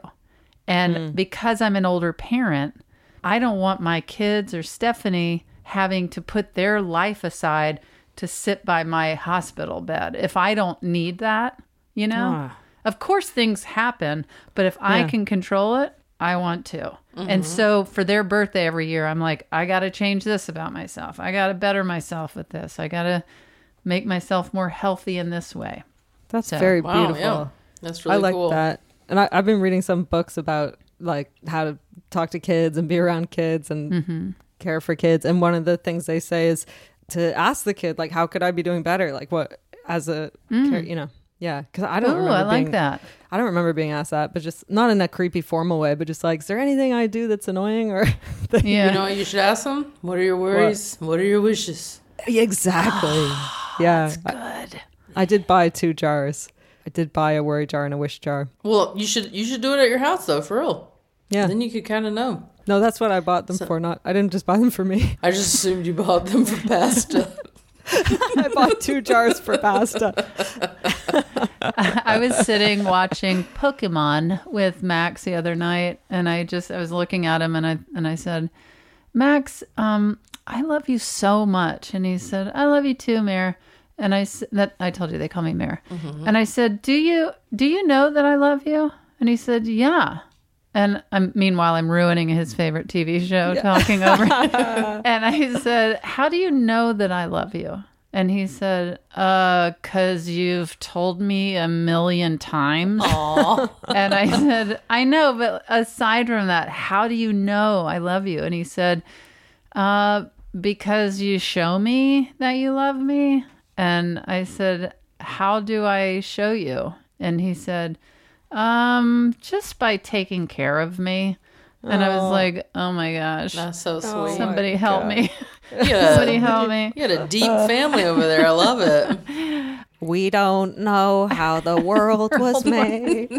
And because I'm an older parent, I don't want my kids or Stephanie having to put their life aside to sit by my hospital bed if I don't need that, you know? Ah. Of course things happen, but if I Yeah. can control it, I want to. And so for their birthday every year, I'm like, I got to change this about myself. I got to better myself with this. I got to make myself more healthy in this way. That's So- very Wow, beautiful. yeah. That's really I like cool. that. And I, I've been reading some books about like how to talk to kids and be around kids and Mm-hmm. care for kids. And one of the things they say is to ask the kid, like, how could I be doing better? Like what, as a, care, you know, yeah. Cause I don't Ooh, remember I like being- that. I don't remember being asked that, but just not in a creepy formal way, but just like, is there anything I do that's annoying or Yeah. You know what you should ask them? What are your worries? What, are your wishes? exactly. Yeah. That's good. I, I did buy two jars. I did buy a worry jar and a wish jar. Well, you should you should do it at your house though, for real. Yeah. Then you could kind of know. No, that's what I bought them for. Not I didn't just buy them for me. I just assumed you bought them for pasta. I bought two jars for pasta. I was sitting watching Pokemon with Max the other night, and I just I was looking at him, and I and I said, Max, um, I love you so much, and he said, I love you too, Mare. And I s- that I told you they call me Mare, mm-hmm. and I said, do you do you know that I love you? And he said, yeah. And I'm, meanwhile, I'm ruining his favorite T V show, yeah. talking over. And I said, how do you know that I love you? And he said, uh, cause you've told me a million times. Aww. And I said, I know, but aside from that, how do you know I love you? And he said, uh, because you show me that you love me. And I said, how do I show you? And he said, um, just by taking care of me. And I was like, oh my gosh. That's so sweet. Oh Somebody help God. me. Yeah. Somebody help me. You had a deep family over there. I love it. We don't know how the world was made.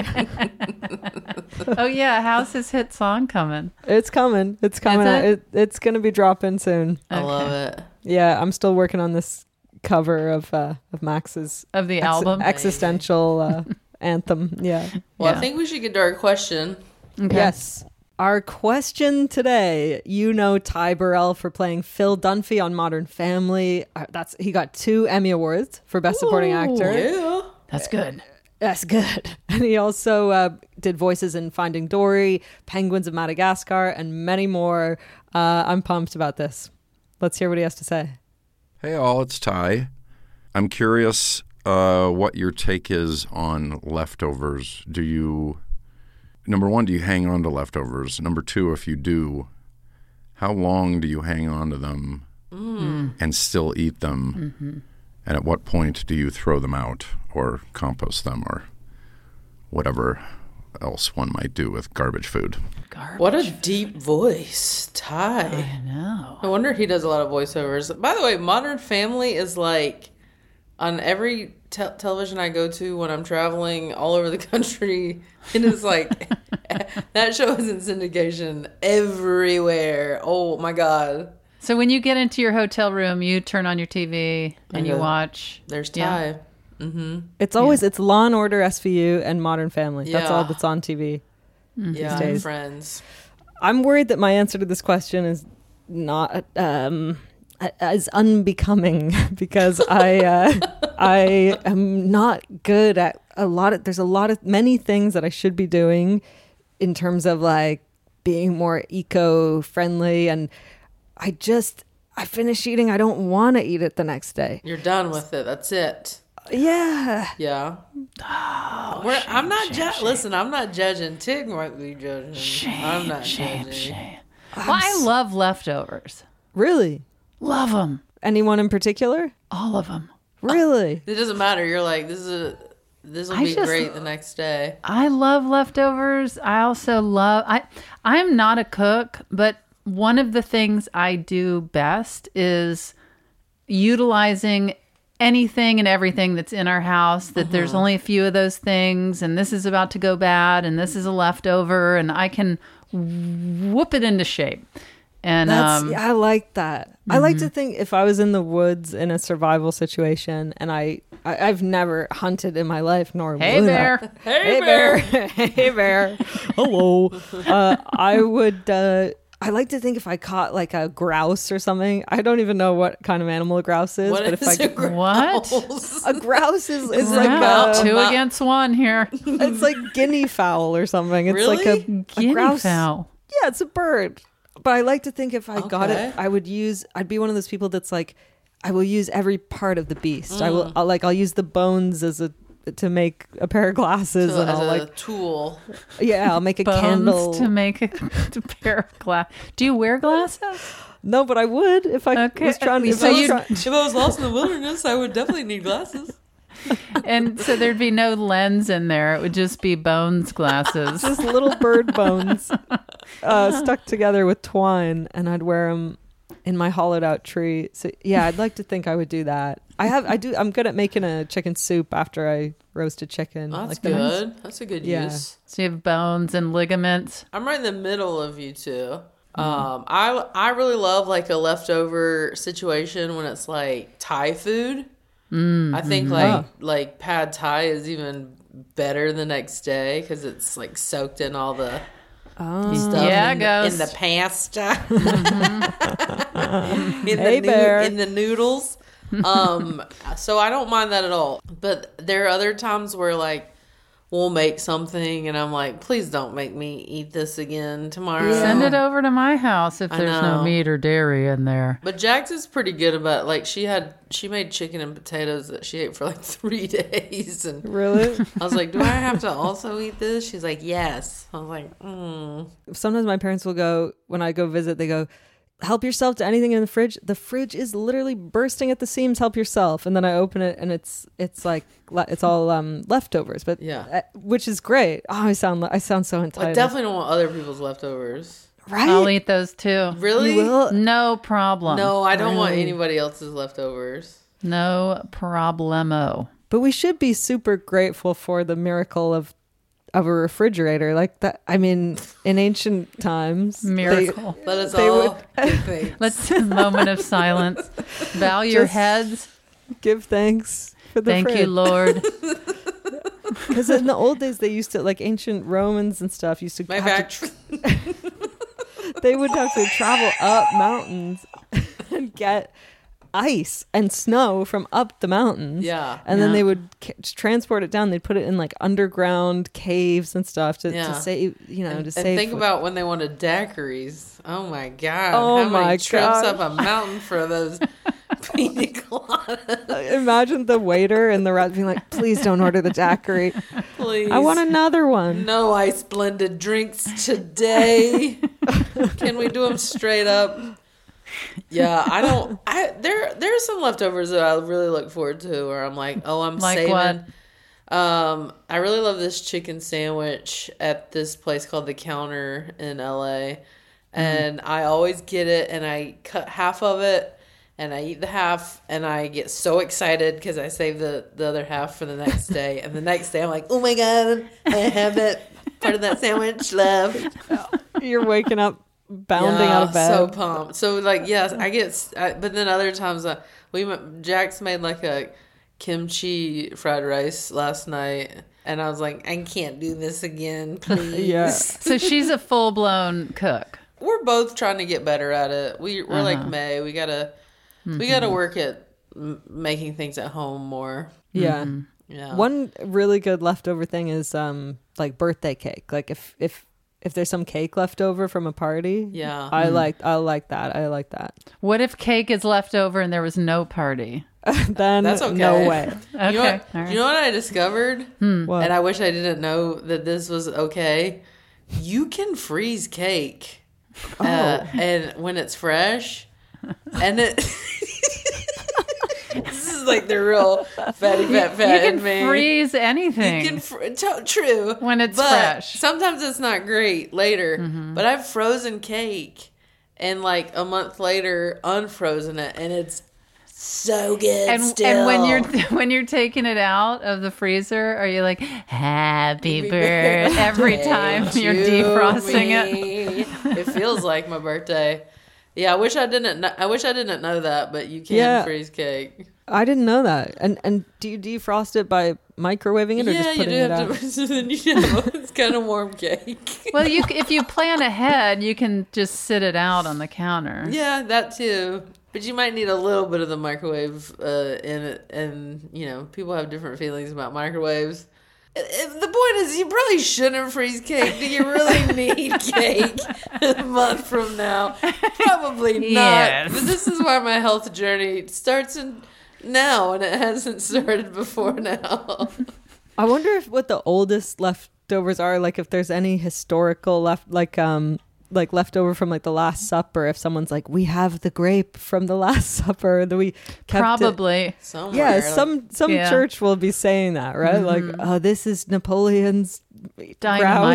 Oh yeah, how's his hit song coming? It's coming. It's coming. Is it? It, it's going to be dropping soon. I love it. Yeah, I'm still working on this cover of uh, of Max's Of the ex- album? existential uh, anthem. Yeah. Well, Yeah. I think we should get to our question. Okay. Yes. Our question today, you know Ty Burrell for playing Phil Dunphy on Modern Family. Uh, that's he got two Emmy Awards for Best Supporting Actor. Yeah. That's good. That's good. And he also uh, did voices in Finding Dory, Penguins of Madagascar, and many more. Uh, I'm pumped about this. Let's hear what he has to say. Hey all, it's Ty. I'm curious uh, what your take is on leftovers. Do you... Number one, do you hang on to leftovers? Number two, if you do, how long do you hang on to them mm. and still eat them? Mm-hmm. And at what point do you throw them out or compost them or whatever else one might do with garbage food? Garbage. What a deep voice, Ty. I know. No wonder he does a lot of voiceovers. By the way, Modern Family is like on every te- television I go to when I'm traveling all over the country. It is like that show is in syndication everywhere. Oh my God. So when you get into your hotel room, you turn on your T V and you go, watch. There's Yeah. Ty. Mm-hmm. It's always it's Law and Order, S V U, and Modern Family. That's Yeah. all that's on T V. Yeah, days. Friends. I'm worried that my answer to this question is not um, as unbecoming because I uh, I am not good at a lot of. There's a lot of many things that I should be doing in terms of like being more eco-friendly, and I just I finish eating. I don't want to eat it the next day. You're done with it. That's it. Yeah. Yeah. Oh, We're, shame, I'm not shame, ju- shame. listen. I'm not judging. Tig might be judging. Shame, I'm not shame, judging. shame. Well, I love leftovers. Really? Love them. Anyone in particular? All of them. Really? It doesn't matter. You're like this is a this will I be just- great the next day. I love leftovers. I also love I I'm not a cook, but one of the things I do best is utilizing anything and everything that's in our house that there's only a few of those things and this is about to go bad and this is a leftover and I can whoop it into shape. And That's, um I like that. Mm-hmm. I like to think if I was in the woods in a survival situation and I, I I've never hunted in my life, nor Hey would I. bear. Hey, bear, hey bear, hello. Uh, I would. Uh, I like to think if I caught like a grouse or something. I don't even know what kind of animal a grouse is, What but is if I a grouse? What? a grouse is, is like Wow, a, two against one here. it's like guinea fowl or something. It's like a, Really? a Guinea grouse. fowl. Yeah, it's a bird. But I like to think if I got Okay. it, I would use. I'd be one of those people that's like, I will use every part of the beast. I Mm. will I'll, like I'll use the bones as a to make a pair of glasses, So and as I'll a like tool. yeah, I'll make a Bones candle. to make a, to pair of glass. Do you wear glasses? No, but I would if I Okay. was trying to. So if I was you- try- If I was lost in the wilderness, I would definitely need glasses. And so there'd be no lens in there. It would just be bones glasses. just little bird bones uh, stuck together with twine, and I'd wear them in my hollowed out tree. So yeah, I'd like to think I would do that. I have, I do. I'm good at making a chicken soup after I roast a chicken. Oh, that's like the good. nice- That's a good Yeah. use. So you have bones and ligaments. I'm right in the middle of you two. Um, I I really love like a leftover situation when it's like Thai food. Mm, I think like like pad Thai is even better the next day because it's like soaked in all the Oh. stuff Yeah, in, the, Ghost. in the pasta, in Hey, the Bear. noo- in the noodles. Um, so I don't mind that at all. But there are other times where like we'll make something and I'm like, please don't make me eat this again tomorrow. Send it over to my house if I there's no know. meat or dairy in there. But Jax is pretty good about like she had she made chicken and potatoes that she ate for like three days and Really? I was like, do I have to also eat this? She's like, yes. I was like, mm. Sometimes my parents will go, when I go visit, they go, help yourself to anything in the fridge. The fridge is literally bursting at the seams. Help yourself. And then I open it and it's it's like le- it's all um, leftovers. But Yeah. uh, which is great. Oh, I sound I sound so I entitled. definitely don't want other people's leftovers. Right? I'll eat those too. Really? You will? No problem. No, I don't want Really? anybody else's leftovers. No problemo. But we should be super grateful for the miracle of of a refrigerator like that. I mean, in ancient times, they- Miracle. Let us They all would- give thanks. Let's a moment of silence. Bow your Just heads. give thanks for the Thank you, fridge. Lord. Because in the old days, they used to, like ancient Romans and stuff, used to My have to back. they would have to travel up mountains and get ice and snow from up the mountains. Yeah. And then Yeah. they would c- transport it down. They'd put it in like underground caves and stuff to, Yeah. to save, you know, to And save. think about when they wanted daiquiris. Oh my god! Oh How my many trips gosh. up a mountain for those pina coladas? Imagine the waiter and the rat being like, please don't order the daiquiri. Please, I want another one. no ice blended drinks today. Can we do them straight up? Yeah, I don't. I there there's some leftovers that I really look forward to, where I'm like, oh, I'm Like saving. what? Um, I really love this chicken sandwich at this place called The Counter in L A, and I always get it, and I cut half of it, and I eat the half, and I get so excited because I save the the other half for the next day, and the next day I'm like, oh my god, I have it, part of that sandwich left. You're waking up bounding Yeah, out of bed. so pumped. So like, yes, I get, s- I, but then other times, uh, we went- Jax made like a kimchi fried rice last night, and I was like, I can't do this again, please. Yeah. So she's a full blown cook. We're both trying to get better at it. We we're like May. We gotta we gotta work at m- making things at home more. Yeah. Yeah. One really good leftover thing is um like birthday cake. Like if if if there's some cake left over from a party, Yeah. I like I like that. I like that. What if cake is left over and there was no party? Then That's okay. no way. Okay. You know what? all right. You know what I discovered? What? And I wish I didn't know that this was okay. You can freeze cake, Oh. uh, and when it's fresh, and it. This is like the real fatty fat fat you in can me. freeze anything. You can fr- t- true When it's but fresh. Mm-hmm. Sometimes it's not great later. But I've frozen cake, and like a month later, unfrozen it, and it's so good. and, still. and when you're when you're taking it out of the freezer, are you like happy birthday every time you're to defrosting it? me. It feels like my birthday. Yeah, I wish I didn't. Know, I wish I didn't know that, but you can Yeah. freeze cake. I didn't know that. And and do you defrost it by microwaving it or Yeah, just you putting do it have out? to. Then you know, it's kind of warm cake. Well, you if you plan ahead, you can just sit it out on the counter. Yeah, that too. But you might need a little bit of the microwave uh, in it, and you know, people have different feelings about microwaves. If the point is, you probably shouldn't freeze cake. Do you really need cake a month from now? Probably not. Yes. But this is why my health journey starts in now, and it hasn't started before now. I wonder if what the oldest leftovers are, like if there's any historical left, like um, like leftover from like the Last Supper. If someone's like, we have the grape from the Last Supper that we kept it. Probably. Somewhere. Yeah, like- some some Yeah. church will be saying that, right? Like, oh, this is Napoleon's Dynamite. grouse.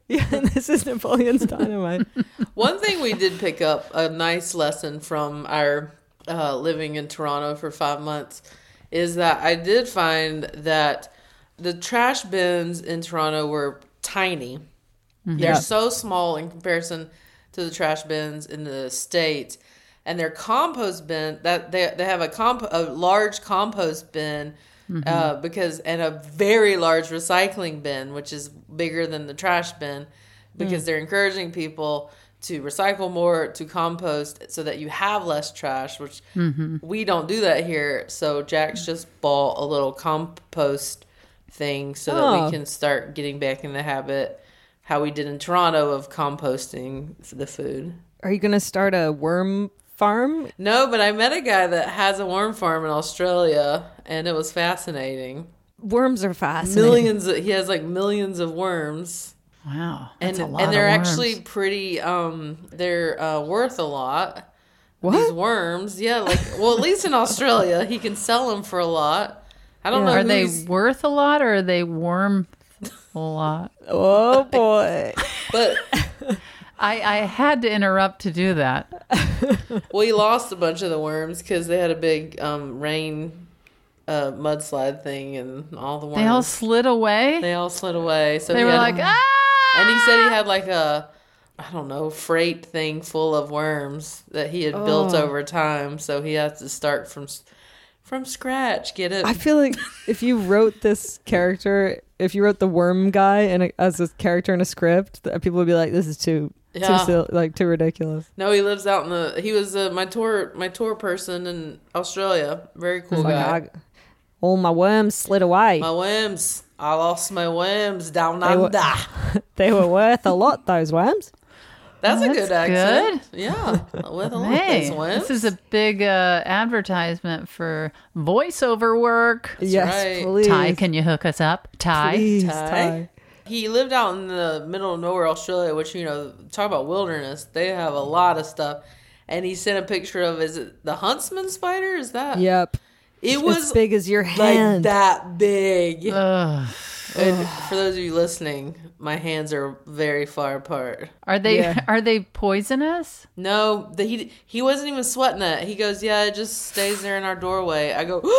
Yeah, this is Napoleon's Dynamite. One thing we did pick up, a nice lesson from our uh, living in Toronto for five months, is that I did find that the trash bins in Toronto were tiny. Mm-hmm. They're yeah. so small in comparison to the trash bins in the States. And their compost bin, that they they have a comp a large compost bin, mm-hmm. uh, because and a very large recycling bin, which is bigger than the trash bin, because mm. they're encouraging people to recycle more, to compost, so that you have less trash. Which mm-hmm. we don't do that here. So Jack's just bought a little compost thing so oh. that we can start getting back in the habit, how we did in Toronto, of composting the food. Are you going to start a worm farm? No, but I met a guy that has a worm farm in Australia, and it was fascinating. Worms are fascinating. Millions. Of, he has like millions of worms. Wow, that's and a lot and they're of worms. Actually pretty. Um, they're uh, worth a lot. What? These worms? Yeah, like well, at least in Australia, he can sell them for a lot. I don't yeah. know. Are they he's... worth a lot, or are they worm a lot? Oh boy! But. I, I had to interrupt to do that. Well, he lost a bunch of the worms because they had a big um, rain uh, mudslide thing, and all the worms. They all slid away? They all slid away. So they he were had, like, ah! And he said he had like a, I don't know, freight thing full of worms that he had oh. built over time. So he has to start from from scratch. Get it? I feel like if you wrote this character, if you wrote the worm guy in a, as a character in a script, people would be like, this is too... Yeah. Too, like too ridiculous. No, he lives out in the. He was uh, my tour, my tour person in Australia. Very cool guy. Like, I, all my worms slid away. My worms. I lost my worms down they under. Were, they were worth a lot. Those worms. That's, That's a good accent. Good. Yeah, worth a lot. Hey, those worms. This is a big uh, advertisement for voiceover work. That's yes, right. Please. Ty, can you hook us up? Ty. Please, Ty. Ty. He lived out in the middle of nowhere, Australia, which, you know, talk about wilderness. They have a lot of stuff. And he sent a picture of, is it the huntsman spider? Is that? Yep. It was as big as your hand. Like that big. Ugh. And for those of you listening, my hands are very far apart. Are they yeah. are they poisonous? No, the, he he wasn't even sweating it. He goes, yeah, it just stays there in our doorway. I go,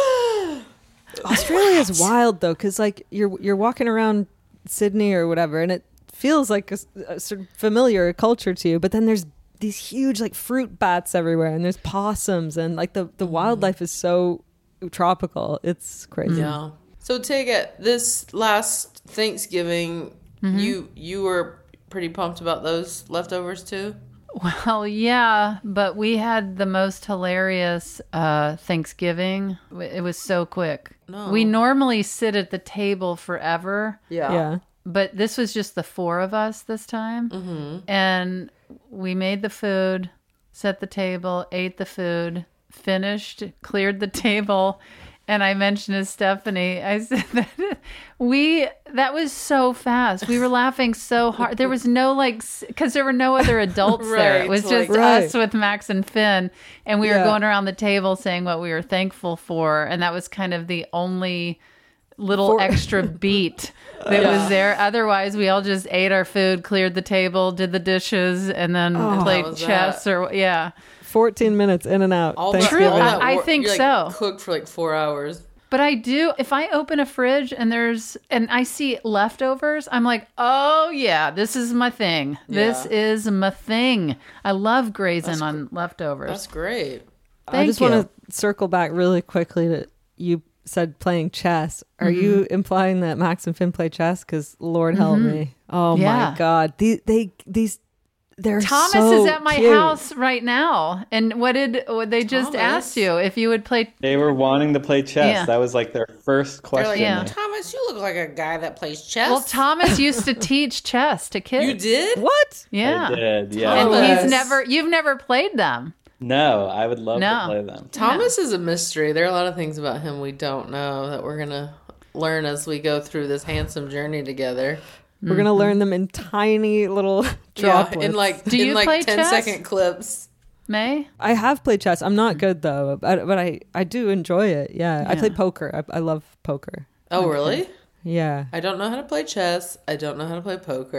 Australia is wild though, because like you're you're walking around Sydney or whatever, and it feels like a, a sort of familiar culture to you, but then there's these huge like fruit bats everywhere, and there's possums, and like the the wildlife is so tropical. It's crazy. Yeah. So take it this last Thanksgiving, mm-hmm. you you were pretty pumped about those leftovers too? Well, yeah, but we had the most hilarious uh, Thanksgiving. It was so quick. No. We normally sit at the table forever. Yeah. Yeah. But this was just the four of us this time. Mm-hmm. And we made the food, set the table, ate the food, finished, cleared the table. And I mentioned to Stephanie, I said that we, that was so fast. We were laughing so hard. There was no like, because there were no other adults right, there. It was just like, right. us with Max and Finn. And we yeah. were going around the table saying what we were thankful for. And that was kind of the only little for- extra beat that yeah. was there. Otherwise, we all just ate our food, cleared the table, did the dishes, and then oh, played chess that? or, yeah. fourteen minutes in and out. All True. All that I, wor- I think you're, like, so. Cooked for like four hours. But I do, if I open a fridge and there's, and I see leftovers, I'm like, oh yeah, this is my thing. Yeah. This is my thing. I love grazing that's, on leftovers. That's great. Thank I just you. want to circle back really quickly to you said playing chess. Are mm-hmm. you implying that Max and Finn play chess? Because Lord help mm-hmm. me. Oh yeah. my God. These, they, these, They're Thomas so is at my cute. house right now. And what did what they just Thomas. asked you if you would play? They were wanting to play chess. Yeah. That was like their first question. Like, yeah. Thomas, you look like a guy that plays chess. Well, Thomas used to teach chess to kids. You did? What? Yeah. I did, yeah. And Thomas. he's never, you've never played them. No, I would love No. to play them. Thomas is a mystery. There are a lot of things about him we don't know that we're going to learn as we go through this handsome journey together. We're going to learn them in tiny little droplets. Yeah, in like, Do in you like play ten chess? second clips. May? I have played chess. I'm not good though, but, but I, I do enjoy it. Yeah. I Yeah. play poker. I, I love poker. Oh, really? Yeah. I don't know how to play chess. I don't know how to play poker.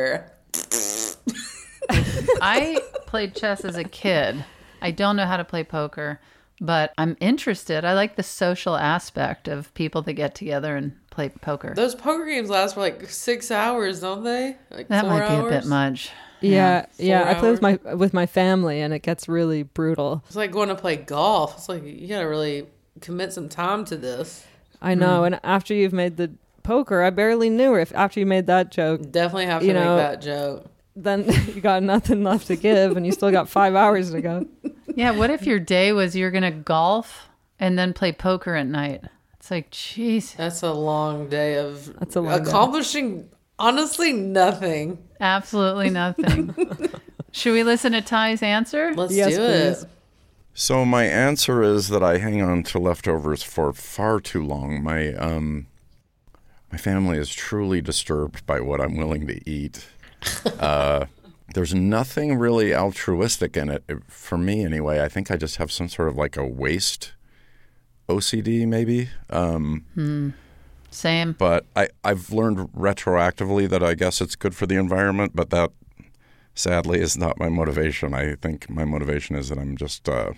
I played chess as a kid. I don't know how to play poker, but I'm interested. I like the social aspect of people that get together and play poker. Those poker games last for like six hours, don't they? Like that four might be hours? a bit much. Yeah, yeah. Four I play with my hours. with my family, and it gets really brutal. It's like going to play golf. It's like you gotta really commit some time to this. I know. And after you've made the poker, I barely knew her. If after you made that joke, Definitely have to You make know, that joke. then you got nothing left to give, and you still got five hours to go. Yeah, what if your day was you're going to golf and then play poker at night? It's like, jeez. That's a long day of That's a long day. accomplishing honestly nothing. Absolutely nothing. Should we listen to Ty's answer? Let's Yes, do it. please. So my answer is that I hang on to leftovers for far too long. My um, my family is truly disturbed by what I'm willing to eat. Uh, there's nothing really altruistic in it, for me anyway. I think I just have some sort of like a waste O C D, maybe. Um, Hmm. Same. But I, I've learned retroactively that I guess it's good for the environment, but that sadly is not my motivation. I think my motivation is that I'm just, uh,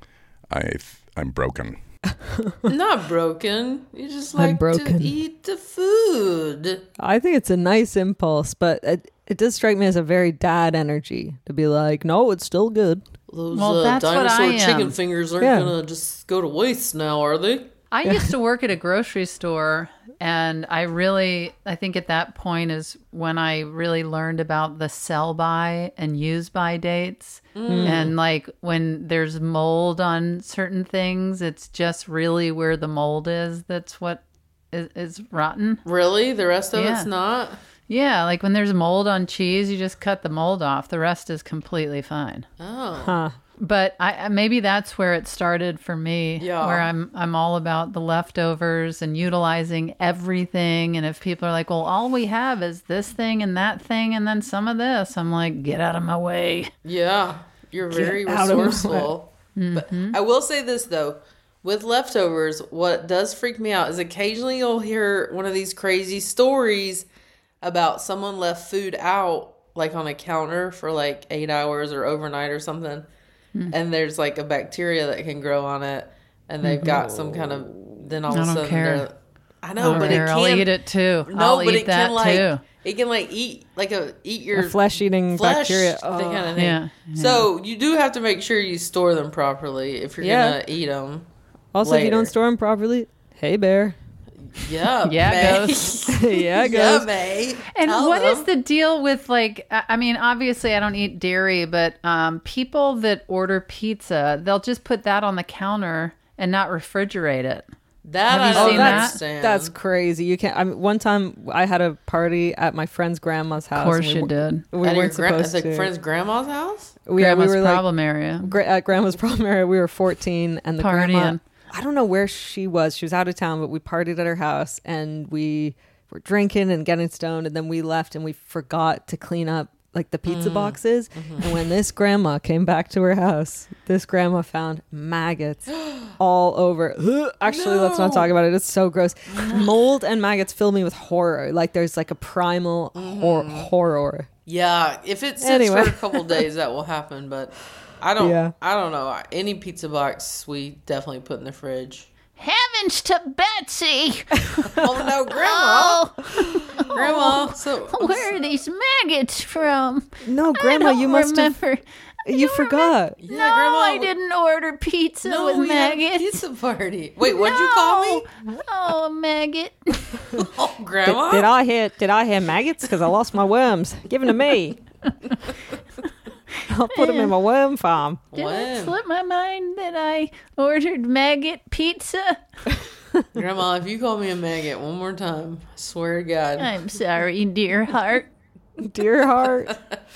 I, I'm broken. Not broken. You just I'm like broken. to eat the food. I think it's a nice impulse, but it, it does strike me as a very dad energy to be like, no, it's still good. Those Well, uh, that's what dinosaur I am. chicken fingers aren't Yeah. gonna just go to waste now, are they? I used to work at a grocery store, and I really, I think at that point is when I really learned about the sell by and use by dates. And like when there's mold on certain things, it's just really where the mold is that's what is, is rotten. Really? The rest of Yeah. it's not? Yeah, like when there's mold on cheese, you just cut the mold off. The rest is completely fine. Oh. Huh. But I maybe that's where it started for me, Yeah. where I'm I'm all about the leftovers and utilizing everything. And if people are like, well, all we have is this thing and that thing and then some of this, I'm like, get out of my way. Yeah. You're very out of my resourceful. But I will say this though. With leftovers, what does freak me out is occasionally you'll hear one of these crazy stories about someone left food out like on a counter for like eight hours or overnight or something. And there's like a bacteria that can grow on it, and they've got some kind of. Then all I of a don't sudden, care. they're- I I know, don't but care. it I'll can eat it too. No, I'll but eat it that can like too. it can like eat like a eat your A flesh-eating flesh bacteria. thing Oh. kind of thing. Yeah, yeah. So you do have to make sure you store them properly if you're Yeah. gonna eat them. Also, if you don't later. store them properly, hey, bear. Yeah, Yeah, May. ghost. yeah, Yeah, goes. May. And Tell what is them. the deal with like? I I mean, obviously, I don't eat dairy, but um, people that order pizza, they'll just put that on the counter and not refrigerate it. that? Have I you don't seen that? understand. That's crazy. You can't. I mean, one time I had a party at my friend's grandma's house. Of course, and we you w- did. We at your weren't gra- supposed at the to. friend's grandma's house. we, yeah, we Grandma's were like problem area. gra- at grandma's problem area. We were fourteen, and the grandma. Partying. I don't know where she was. She was out of town, but we partied at her house, and we were drinking and getting stoned, and then we left, and we forgot to clean up like the pizza boxes. And when this grandma came back to her house, this grandma found maggots all over. Actually, let's not talk about it. It's so gross. Mold and maggots fill me with horror. Like there's like a primal hor- horror. Yeah, if it sits Anyway. for a couple days, that will happen. But I don't. Yeah. I don't know. Any pizza box we definitely put in the fridge. Heavens to Betsy! Oh no, grandma! Grandma, so Where are these maggots from? No, grandma, you must have. remember. You forgot. yeah, no, grandma, I didn't order pizza No, with we had a maggots. pizza party. Wait, what'd you call me? Oh, a maggot. Oh, Did, grandma. did I hear? Did I hear maggots? Because I lost my worms. Give them to me. I'll put them in my worm farm. Did When? it slip my mind that I ordered maggot pizza? Grandma, if you call me a maggot one more time, I swear to God. I'm sorry, dear heart. Dear heart.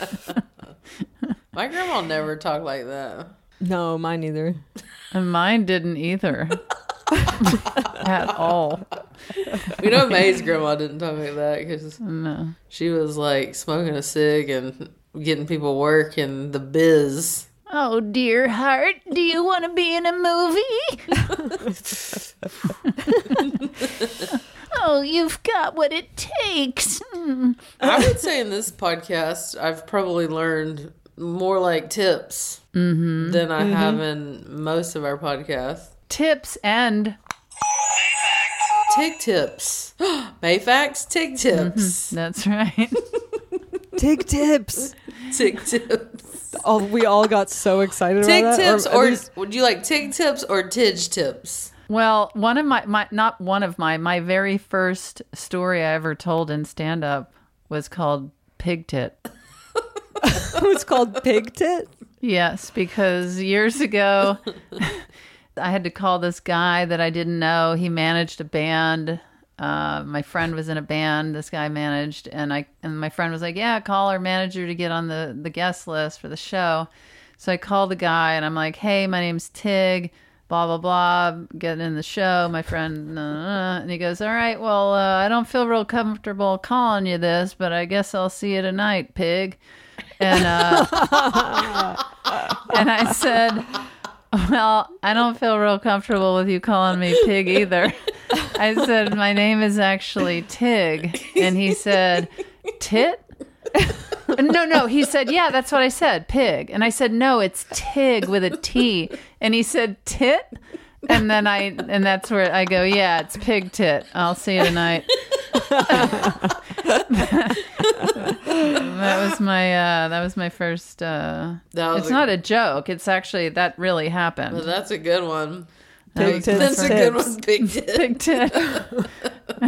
My grandma never talked like that. No, mine either. And mine didn't either. At all. You know, May's grandma didn't talk like that because No. she was like smoking a cig and getting people work in the biz. Oh, dear heart, do you want to be in a movie? know you've got what it takes. Mm. I would say in this podcast, I've probably learned more like tips mm-hmm. than I mm-hmm. have in most of our podcasts. Tips and Tig tips. Mayfax, tig tips. Mm-hmm. That's right. Tig tips. Tig tips. Oh, we all got so excited tig about that. tips, or, or least... would you like tig tips or tidge tips? Well, one of my, my not one of my, my very first story I ever told in stand-up was called Pig Tit. It's called Pig Tit? Yes, because years ago, I had to call this guy that I didn't know. He managed a band. Uh, my friend was in a band. This guy managed, and I and my friend was like, "Yeah, call our manager to get on the the guest list for the show." So I called the guy, and I'm like, "Hey, my name's Tig. Blah blah blah. Getting in the show." My friend, nah, nah, nah. And he goes, "All right, well, uh, I don't feel real comfortable calling you this, but I guess I'll see you tonight, pig." And uh, and I said, "Well, I don't feel real comfortable with you calling me pig either." I said, "My name is actually Tig." And he said, "Tit?" No, no. He said, "Yeah, that's what I said, pig." And I said, "No, it's Tig with a T." And he said, "Tit?" And then I, and that's where I go, "Yeah, it's Pig Tit. I'll see you tonight." That was my uh, that was my first. Uh, was it's a, not a joke. It's actually that really happened. Well, that's a good one. Pig tit. That's a tips. good one. Pig tit. Pig Tit. You're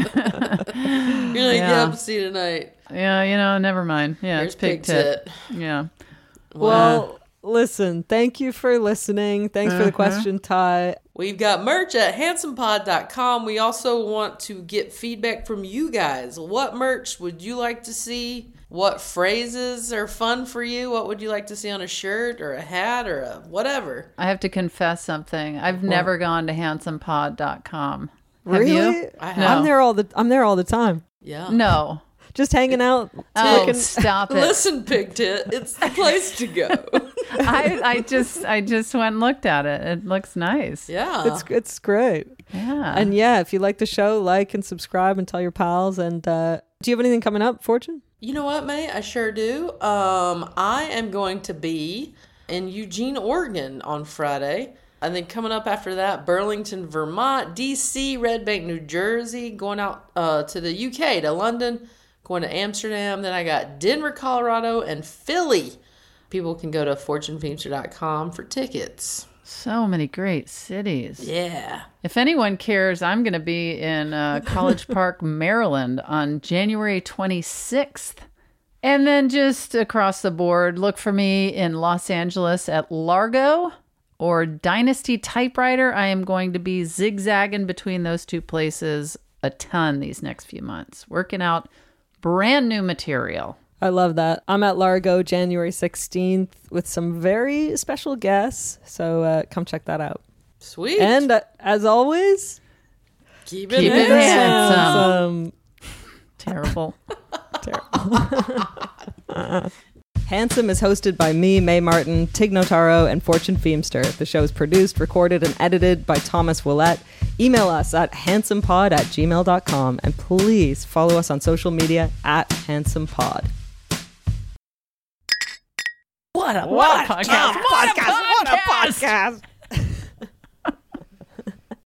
like, Yeah. yeah, I'll see you tonight. Yeah, you know, never mind. Yeah, Here's it's Pig, Pig Tit. Tit. Yeah. Well, listen, thank you for listening. Thanks for the question, Ty. We've got merch at handsome pod dot com. We also want to get feedback from you guys. What merch would you like to see? What phrases are fun for you? What would you like to see on a shirt or a hat or a whatever? I have to confess something. I've never gone to handsome pod dot com. Have Really? you? I No. I'm there all the I'm there all the time. Yeah. No. Just hanging out. Oh, looking- stop it. Listen, Pig Tit, it's the place to go. I, I just I just went and looked at it. It looks nice. Yeah. It's it's great. Yeah. And yeah, if you like the show, like and subscribe and tell your pals. And uh, do you have anything coming up, Fortune? You know what, May? I sure do. Um, I am going to be in Eugene, Oregon on Friday. And then coming up after that, Burlington, Vermont, D C, Red Bank, New Jersey, going out uh, to the U K, to London, going to Amsterdam. Then I got Denver, Colorado, and Philly. People can go to fortune feimster dot com for tickets. So many great cities. Yeah. If anyone cares, I'm going to be in uh, College Park, Maryland on January twenty-sixth. And then just across the board, look for me in Los Angeles at Largo or Dynasty Typewriter. I am going to be zigzagging between those two places a ton these next few months, working out brand new material. I love that. I'm at Largo January sixteenth with some very special guests. So uh, come check that out. Sweet. And uh, as always, keep it Keep it handsome. handsome. Terrible. Terrible. Handsome is hosted by me, May Martin, Tig Notaro, and Fortune Feimster. The show is produced, recorded, and edited by Thomas Willett. Email us at handsomepod at gmail dot com, and please follow us on social media at handsomepod. What a, what a podcast. What a podcast. What a podcast.